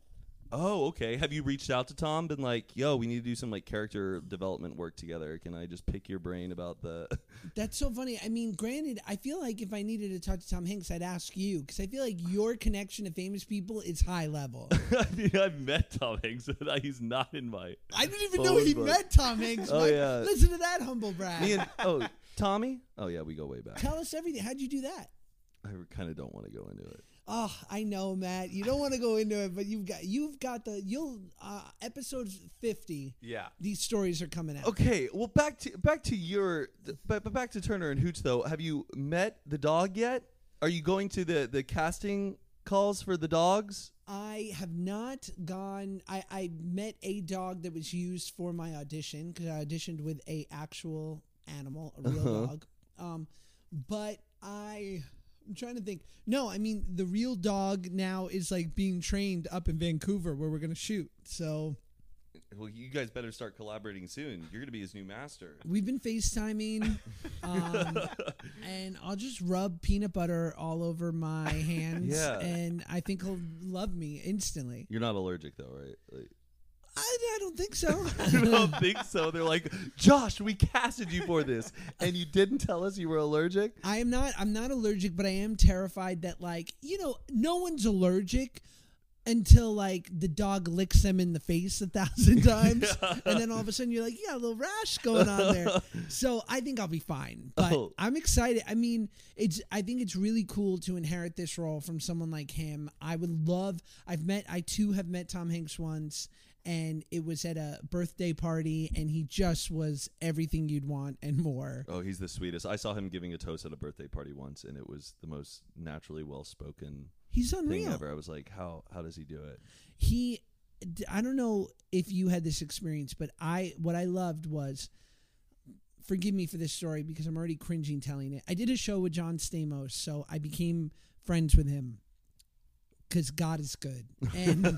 Oh, okay. Have you reached out to Tom? Been like, yo, we need to do some like character development work together. Can I just pick your brain about the? That's so funny. I mean, granted, I feel like if I needed to talk to Tom Hanks, I'd ask you because I feel like your connection to famous people is high level. I mean, I've met Tom Hanks, but he's not in my. I didn't even phone know he book. met Tom Hanks. Oh, Mike. yeah. Listen to that humble brag. Me and oh, Tommy. Oh yeah, we go way back. Tell us everything. How'd you do that? I kind of don't want to go into it. Oh, I know, Matt. You don't want to go into it, but you've got you've got the you'll uh, episode fifty. Yeah. These stories are coming out. Okay, well back to back to your but, but back to Turner and Hooch though. Have you met the dog yet? Are you going to the the casting calls for the dogs? I have not gone. I, I met a dog that was used for my audition because I auditioned with a actual animal, a real Uh-huh. dog. Um, but I. I'm trying to think. No, I mean the real dog now is like being trained up in Vancouver where we're gonna shoot. So Well, you guys better start collaborating soon. You're going to be his new master. we've been FaceTiming, um, and I'll just rub peanut butter all over my hands, Yeah. and I think he'll love me instantly. You're not allergic though, right? Like, I, I don't think so. I don't think so. They're like, Josh, we casted you for this, and you didn't tell us you were allergic. I am not. I'm not allergic, but I am terrified that, like, you know, no one's allergic until like the dog licks them in the face a thousand times, and then all of a sudden you're like, you got a little rash going on there. So I think I'll be fine, but Oh. I'm excited. I mean, it's. I think it's really cool to inherit this role from someone like him. I would love. I've met. I too have met Tom Hanks once. And it was at a birthday party, and he just was everything you'd want and more. Oh, he's the sweetest. I saw him giving a toast at a birthday party once, and it was the most naturally well-spoken He's thing unreal. ever. I was like, how how does he do it? He, I don't know if you had this experience, but I, what I loved was, forgive me for this story because I'm already cringing telling it. I did a show with John Stamos, so I became friends with him because God is good. And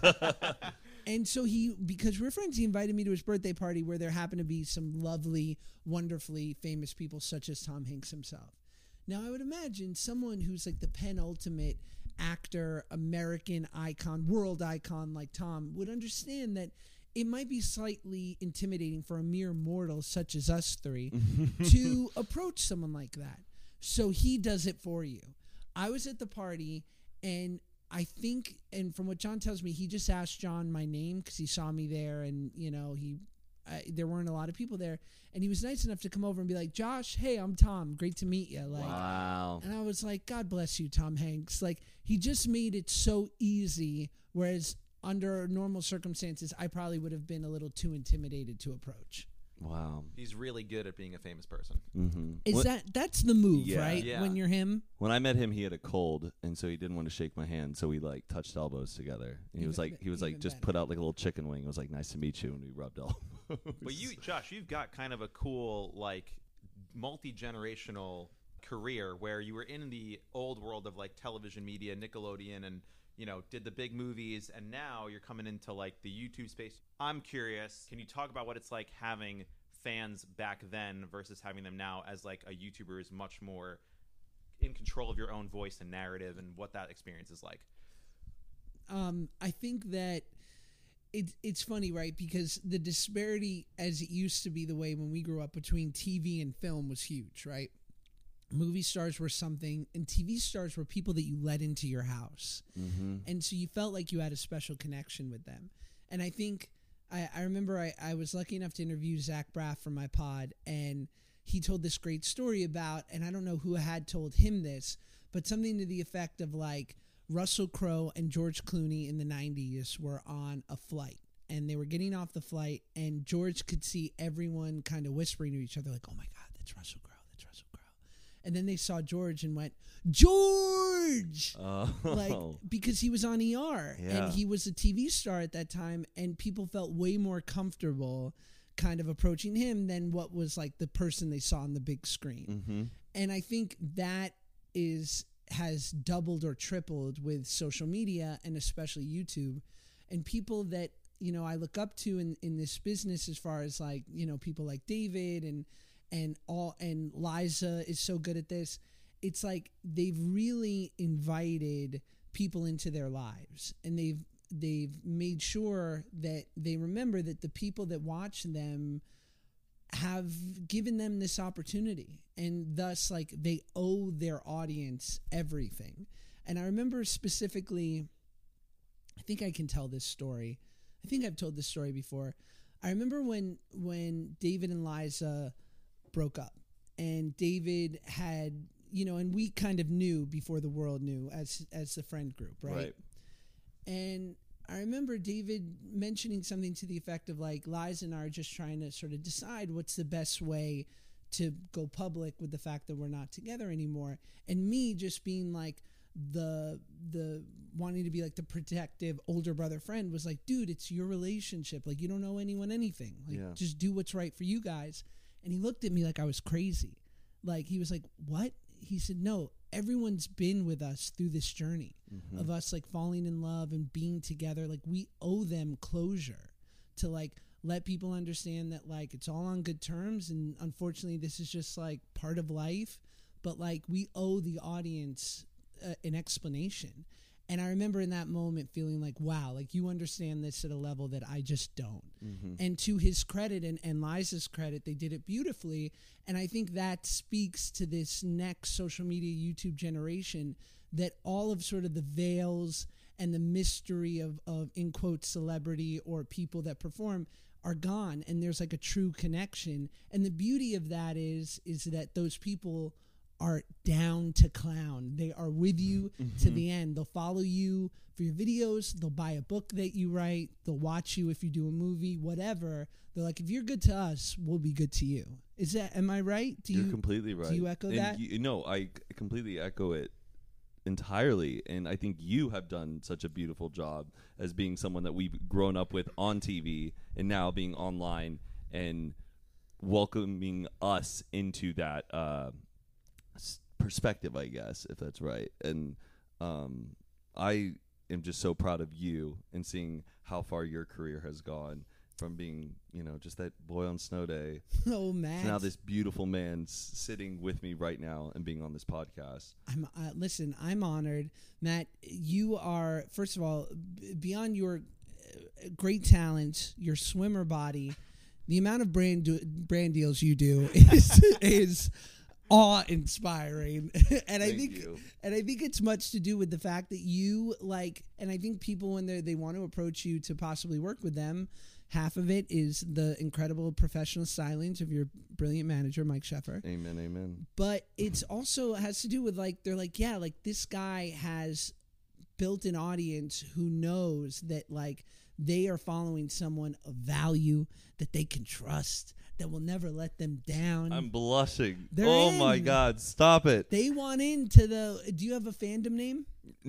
and so he, because we're friends, he invited me to his birthday party where there happened to be some lovely, wonderfully famous people such as Tom Hanks himself. Now, I would imagine someone who's like the penultimate actor, American icon, world icon like Tom would understand that it might be slightly intimidating for a mere mortal such as us three to approach someone like that. So he does it for you. I was at the party, and I think, and from what John tells me, he just asked John my name because he saw me there, and, you know, he uh, there weren't a lot of people there, and he was nice enough to come over and be like, Josh, hey, I'm Tom. Great to meet you. Like, Wow. and I was like, God bless you, Tom Hanks. Like, he just made it so easy, whereas under normal circumstances, I probably would have been a little too intimidated to approach. Wow. He's really good at being a famous person. Mm-hmm. Is that that's the move, Yeah. right? Yeah. When you're him, When I met him, he had a cold, and so he didn't want to shake my hand. So we like touched elbows together, and he was Even like, he was be- like, even just better. put out like a little chicken wing. It was like, nice to meet you, and we rubbed elbows. But you, Josh, you've got kind of a cool, like, multi-generational career where you were in the old world of, like, television media, Nickelodeon, and, you know, did the big movies, and now you're coming into, like, the YouTube space. I'm curious, can you talk about what it's like having fans back then versus having them now as, like, a YouTuber is much more in control of your own voice and narrative, and what that experience is like? um, I think that it's it's funny, right? Because the disparity, as it used to be the way when we grew up, between T V and film was huge, right? Movie stars were something, and T V stars were people that you let into your house. Mm-hmm. And so you felt like you had a special connection with them. And I think, I, I remember I, I was lucky enough to interview Zach Braff for my pod, and he told this great story about, and I don't know who had told him this, but something to the effect of like, Russell Crowe and George Clooney in the nineties were on a flight, and they were getting off the flight, and George could see everyone kind of whispering to each other like, oh my God, that's Russell Crowe, that's Russell Crowe. And then they saw George and went, George! Oh. Like, because he was on E R, Yeah. and he was a T V star at that time, and people felt way more comfortable kind of approaching him than what was like the person they saw on the big screen. Mm-hmm. And I think that is has doubled or tripled with social media, and especially YouTube, and people that, you know, I look up to in, in this business, as far as like, you know, people like David and and all, and Liza is so good at this. It's like they've really invited people into their lives, and they've they've made sure that they remember that the people that watch them have given them this opportunity, and thus like they owe their audience everything. And I remember specifically, I think I can tell this story. I think I've told this story before. I remember when when David and Liza broke up, and David had, you know, and we kind of knew before the world knew as as the friend group, right? Right. And I remember David mentioning something to the effect of like, Liza and I are just trying to sort of decide what's the best way to go public with the fact that we're not together anymore. And me just being like the the wanting to be like the protective older brother friend was like, dude, it's your relationship. Like, you don't owe anyone anything. Like, Yeah. just do what's right for you guys. And he looked at me like I was crazy. Like, he was like, what? He said, no, everyone's been with us through this journey Mm-hmm. of us like falling in love and being together. Like, we owe them closure to like let people understand that like it's all on good terms, and unfortunately this is just like part of life, but like we owe the audience uh, an explanation. And I remember in that moment feeling like, wow, like you understand this at a level that I just don't. Mm-hmm. And to his credit and, and Liza's credit, they did it beautifully. And I think that speaks to this next social media YouTube generation, that all of sort of the veils and the mystery of, of in quotes, celebrity or people that perform are gone. And there's like a true connection. And the beauty of that is, is that those people are down to clown. They are with you Mm-hmm. to the end. They'll follow you for your videos. They'll buy a book that you write. They'll watch you if you do a movie, whatever. They're like, if you're good to us, we'll be good to you. Is that, am I right? Do You're you completely right. Do you echo and that? You, no, I completely echo it entirely. And I think you have done such a beautiful job as being someone that we've grown up with on T V and now being online and welcoming us into that uh, s- perspective, I guess, if that's right. And um, I am just so proud of you and seeing how far your career has gone from being, you know, just that boy on snow day Oh, Matt. to now this beautiful man s- sitting with me right now and being on this podcast. I'm uh, listen. I'm honored, Matt. You are, first of all, b- beyond your uh, great talent, your swimmer body, the amount of brand do- brand deals you do is is awe-inspiring. And I Thank think you. and I think it's much to do with the fact that you like, and I think people when they they want to approach you to possibly work with them, half of it is the incredible professional stylings of your brilliant manager, Mike Sheffer. Amen, amen. But it's also has to do with like, they're like, yeah, like this guy has built an audience who knows that like they are following someone of value that they can trust, that will never let them down. I'm blushing. They're oh my in. God, stop it. They want into the, do you have a fandom name?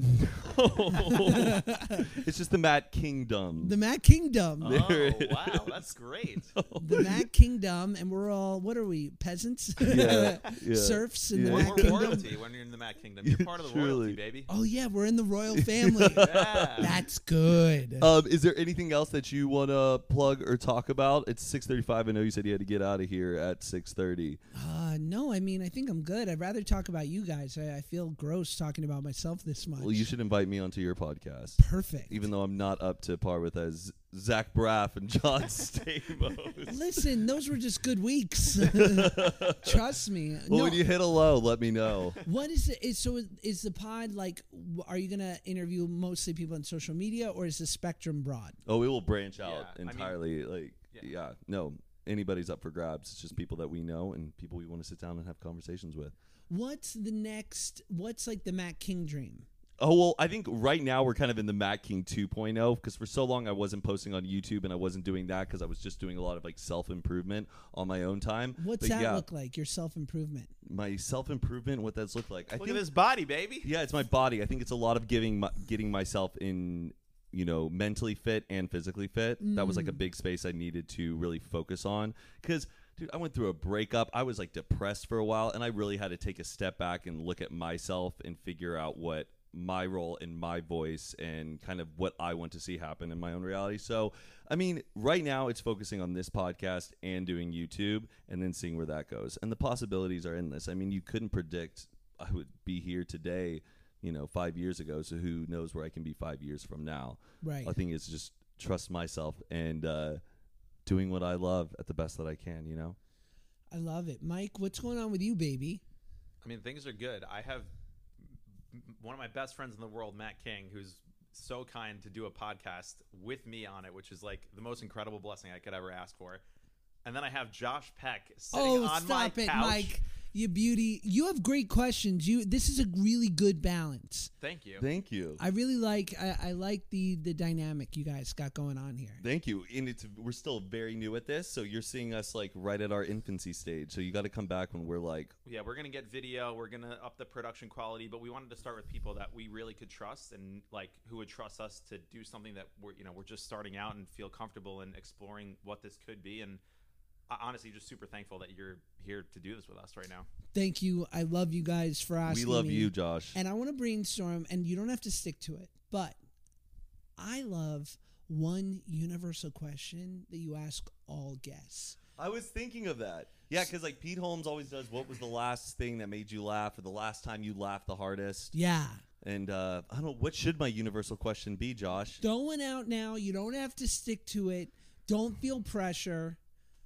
It's just the Matt Kingdom. The Matt Kingdom. Oh, There it wow, that's great. The Matt Kingdom, and we're all, what are we, peasants? Yeah, yeah. Serfs in Yeah. the We're, Matt we're Kingdom? royalty when you're in the Matt Kingdom. You're part of the Truly. royalty, baby. Oh yeah, we're in the royal family. Yeah. That's good. Um, is there anything else that you want to plug or talk about? It's six thirty-five. I know you said you had to get out of here at six thirty. Uh, no, I mean, I think I'm good. I'd rather talk about you guys. I, I feel gross talking about myself this much. Well, you should invite me onto your podcast. Perfect. Even though I'm not up to par with as Zach Braff and John Stamos. Listen, those were just good weeks. Trust me. Well, No, when you hit a low, let me know. what is it? Is, so is, is the pod like, w- are you going to interview mostly people on social media, or is the spectrum broad? Oh, it will branch out Yeah, I mean- entirely. like, yeah. Yeah. no, anybody's up for grabs. It's just people that we know and people we want to sit down and have conversations with. What's the next, what's like the Matt King dream? Oh, well, I think right now we're kind of in the Matt King two point oh because for so long I wasn't posting on YouTube and I wasn't doing that because I was just doing a lot of like self-improvement on my own time. What's But that yeah, look like, your self-improvement? my self-improvement, what that's look like. I Look think at this body, baby. Yeah, it's my body. I think it's a lot of giving my, getting myself in, you know, mentally fit and physically fit. That was like a big space I needed to really focus on because, dude, I went through a breakup. I was like depressed for a while, and I really had to take a step back and look at myself and figure out what my role and my voice and kind of what I want to see happen in my own reality. So, I mean, right now it's focusing on this podcast and doing YouTube and then seeing where that goes. And the possibilities are endless. I mean, you couldn't predict I would be here today, you know, five years ago. So who knows where I can be five years from now? Right. I think it's just trust myself and uh, doing what I love at the best that I can, you know? I love it. Mike, what's going on with you, baby? I mean, things are good. I have one of my best friends in the world, Matt King, who's so kind to do a podcast with me on it, which is like the most incredible blessing I could ever ask for. And then I have Josh Peck sitting oh, on stop my it, couch. Mike. You beauty. You have great questions. You. This is a really good balance. Thank you. Thank you. I really like. I, I like the the dynamic you guys got going on here. Thank you. And it's we're still very new at this, so you're seeing us like right at our infancy stage. So you got to come back when we're like, Yeah, we're gonna get video. We're gonna up the production quality, but we wanted to start with people that we really could trust and like who would trust us to do something that we're you know we're just starting out and feel comfortable in exploring what this could be. And I honestly just super thankful that you're here to do this with us right now. Thank you. I love you guys for asking we love me. you, Josh. And I want to brainstorm, and you don't have to stick to it, but I love one universal question that you ask all guests. I was thinking of that. Yeah, because like Pete Holmes always does, what was the last thing that made you laugh or the last time you laughed the hardest? Yeah. And uh, I don't know, what should my universal question be, Josh? Throw one out now. You don't have to stick to it. Don't feel pressure.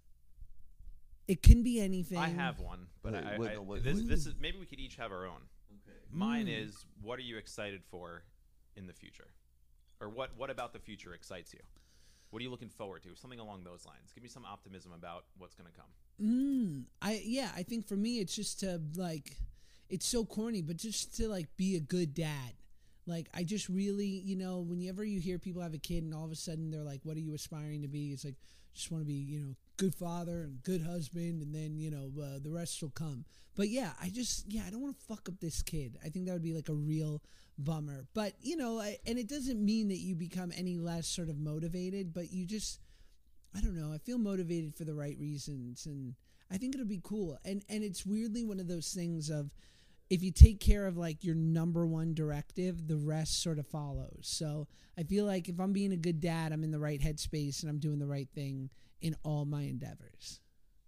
It can be anything. I have one, but Wait, I, wait, I, no, wait, this, who- this is maybe we could each have our own. Okay. Mine Mm. is, what are you excited for in the future, or what what about the future excites you? What are you looking forward to? Something along those lines. Give me some optimism about what's going to come. Mm, I yeah, I think for me it's just to like, it's so corny, but just to like be a good dad. Like I just really, you know, whenever you hear people have a kid and all of a sudden they're like, "What are you aspiring to be?" It's like, just want to be, you know, good father and good husband, and then you know uh, the rest will come. But yeah, I just yeah, I don't want to fuck up this kid. I think that would be like a real bummer. But you know, I, and it doesn't mean that you become any less sort of motivated, but you just, I don't know, I feel motivated for the right reasons, and I think it'll be cool. And and it's weirdly one of those things of, if you take care of like your number one directive, the rest sort of follows. So I feel like if I'm being a good dad, I'm in the right headspace and I'm doing the right thing in all my endeavors.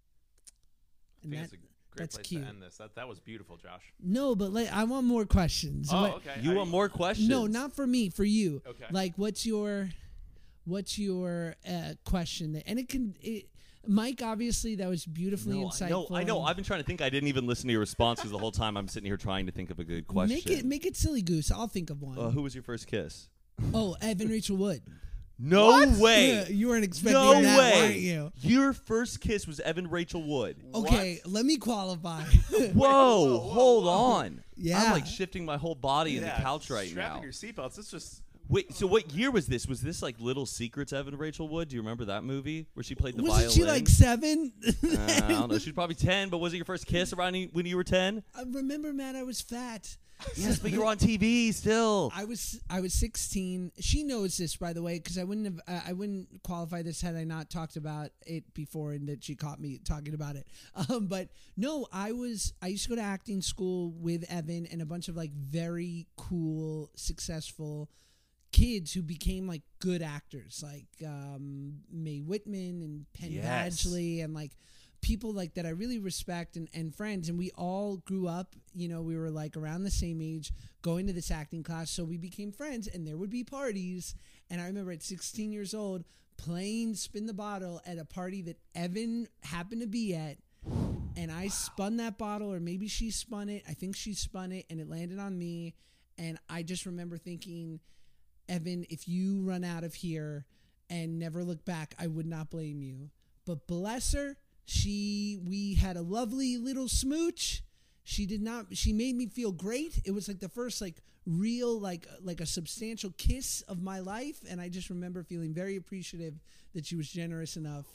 I And think that, that's a great that's place cute. to end this. That that was beautiful, Josh. No, but like, I want more questions. Oh, What- okay. You I- want more questions? No, not for me, for you. Okay. Like, what's your, what's your uh, question? That, and it can, it, Mike, obviously, that was beautifully No, I insightful. know, I know. I've been trying to think. I didn't even listen to your responses the whole time. I'm sitting here trying to think of a good question. Make it, make it silly goose. I'll think of one. Uh, who was your first kiss? Oh, Evan Rachel Wood. No way. You weren't expecting No that, way. weren't you? Your first kiss was Evan Rachel Wood. Okay, let me qualify. Whoa, hold on. Yeah. I'm like shifting my whole body in the Yeah, couch right strapping now. your seatbelts. It's just Wait, so what year was this? Was this like Little Secrets, Evan Rachel Wood? Do you remember that movie where she played the Wasn't violin? she like seven? Uh, I don't know. She was probably ten, but was it your first kiss around y- when you were ten? I remember, Matt, I was fat. Yes, but you were on T V still. I was I was sixteen. She knows this, by the way, because I wouldn't have uh, I wouldn't qualify this had I not talked about it before, and that she caught me talking about it. Um, but no, I was I used to go to acting school with Evan and a bunch of like very cool, successful kids who became like good actors, like um, Mae Whitman and Penn Yes. Badgley, and like people like that I really respect, and, and friends. And we all grew up, you know, we were like around the same age going to this acting class. So we became friends, and there would be parties. And I remember at sixteen years old playing Spin the Bottle at a party that Evan happened to be at. And I spun that bottle, or maybe she spun it. I think she spun it, and it landed on me. And I just remember thinking, Evan, if you run out of here and never look back, I would not blame you. But bless her, she we had a lovely little smooch. She did not she made me feel great. It was like the first like real like like a substantial kiss of my life, and I just remember feeling very appreciative that she was generous enough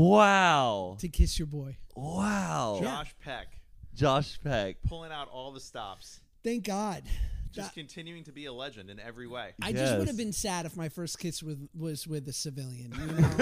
Wow. to kiss your boy. Wow. Josh Peck Josh Peck. pulling out all the stops. Thank God. Just That- continuing to be a legend in every way. I just would Yes. have been sad if my first kiss with, was with a civilian. You know?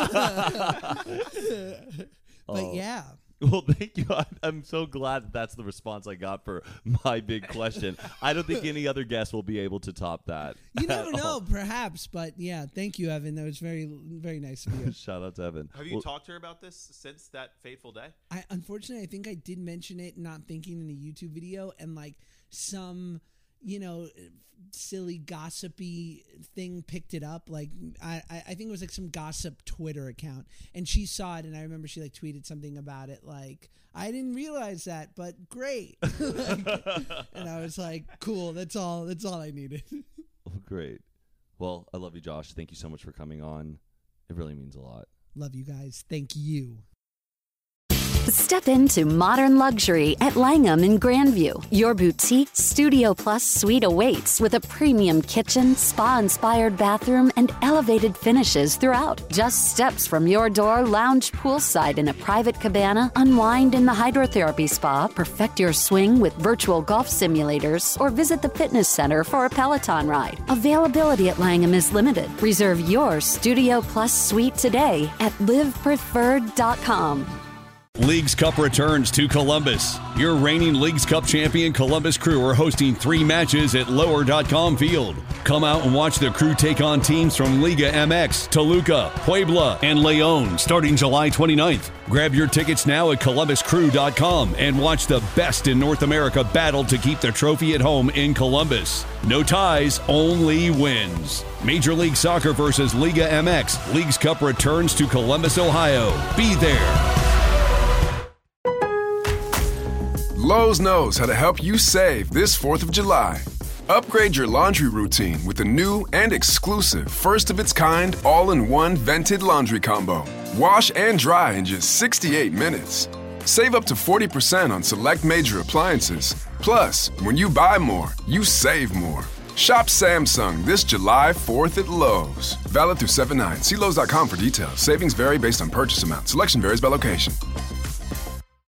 But Oh. yeah. Well, thank you. I- I'm so glad that that's the response I got for my big question. I don't think any other guest will be able to top that. You never at know, all. perhaps. But yeah, thank you, Evan. That was very, very nice of you. Shout out to Evan. Have you Well, talked to her about this since that fateful day? I unfortunately I think I did mention it, not thinking in a YouTube video, and like some, you know, silly gossipy thing picked it up. Like I, I think it was like some gossip Twitter account, and she saw it, and I remember she like tweeted something about it, like, I didn't realize that, but great. Like, and I was like, cool. That's all. That's all I needed. Oh, great. Well, I love you, Josh. Thank you so much for coming on. It really means a lot. Love you guys. Thank you. Step into modern luxury at Langham in Grandview. Your boutique Studio Plus suite awaits with a premium kitchen, spa-inspired bathroom, and elevated finishes throughout. Just steps from your door, lounge poolside in a private cabana, unwind in the hydrotherapy spa, perfect your swing with virtual golf simulators, or visit the fitness center for a Peloton ride. Availability at Langham is limited. Reserve your Studio Plus suite today at live preferred dot com. Leagues Cup returns to Columbus. Your reigning Leagues Cup champion Columbus Crew are hosting three matches at lower dot com Field. Come out and watch the Crew take on teams from Liga M X, Toluca, Puebla, and León starting July twenty-ninth. Grab your tickets now at columbus crew dot com and watch the best in North America battle to keep the trophy at home in Columbus. No ties, only wins. Major League Soccer versus Liga M X. Leagues Cup returns to Columbus, Ohio. Be there. Lowe's knows how to help you save this fourth of July. Upgrade your laundry routine with the new and exclusive first-of-its-kind all-in-one vented laundry combo. Wash and dry in just sixty-eight minutes. Save up to forty percent on select major appliances. Plus, when you buy more, you save more. Shop Samsung this July fourth at Lowe's. Valid through seven nine. See Lowe's dot com for details. Savings vary based on purchase amount. Selection varies by location.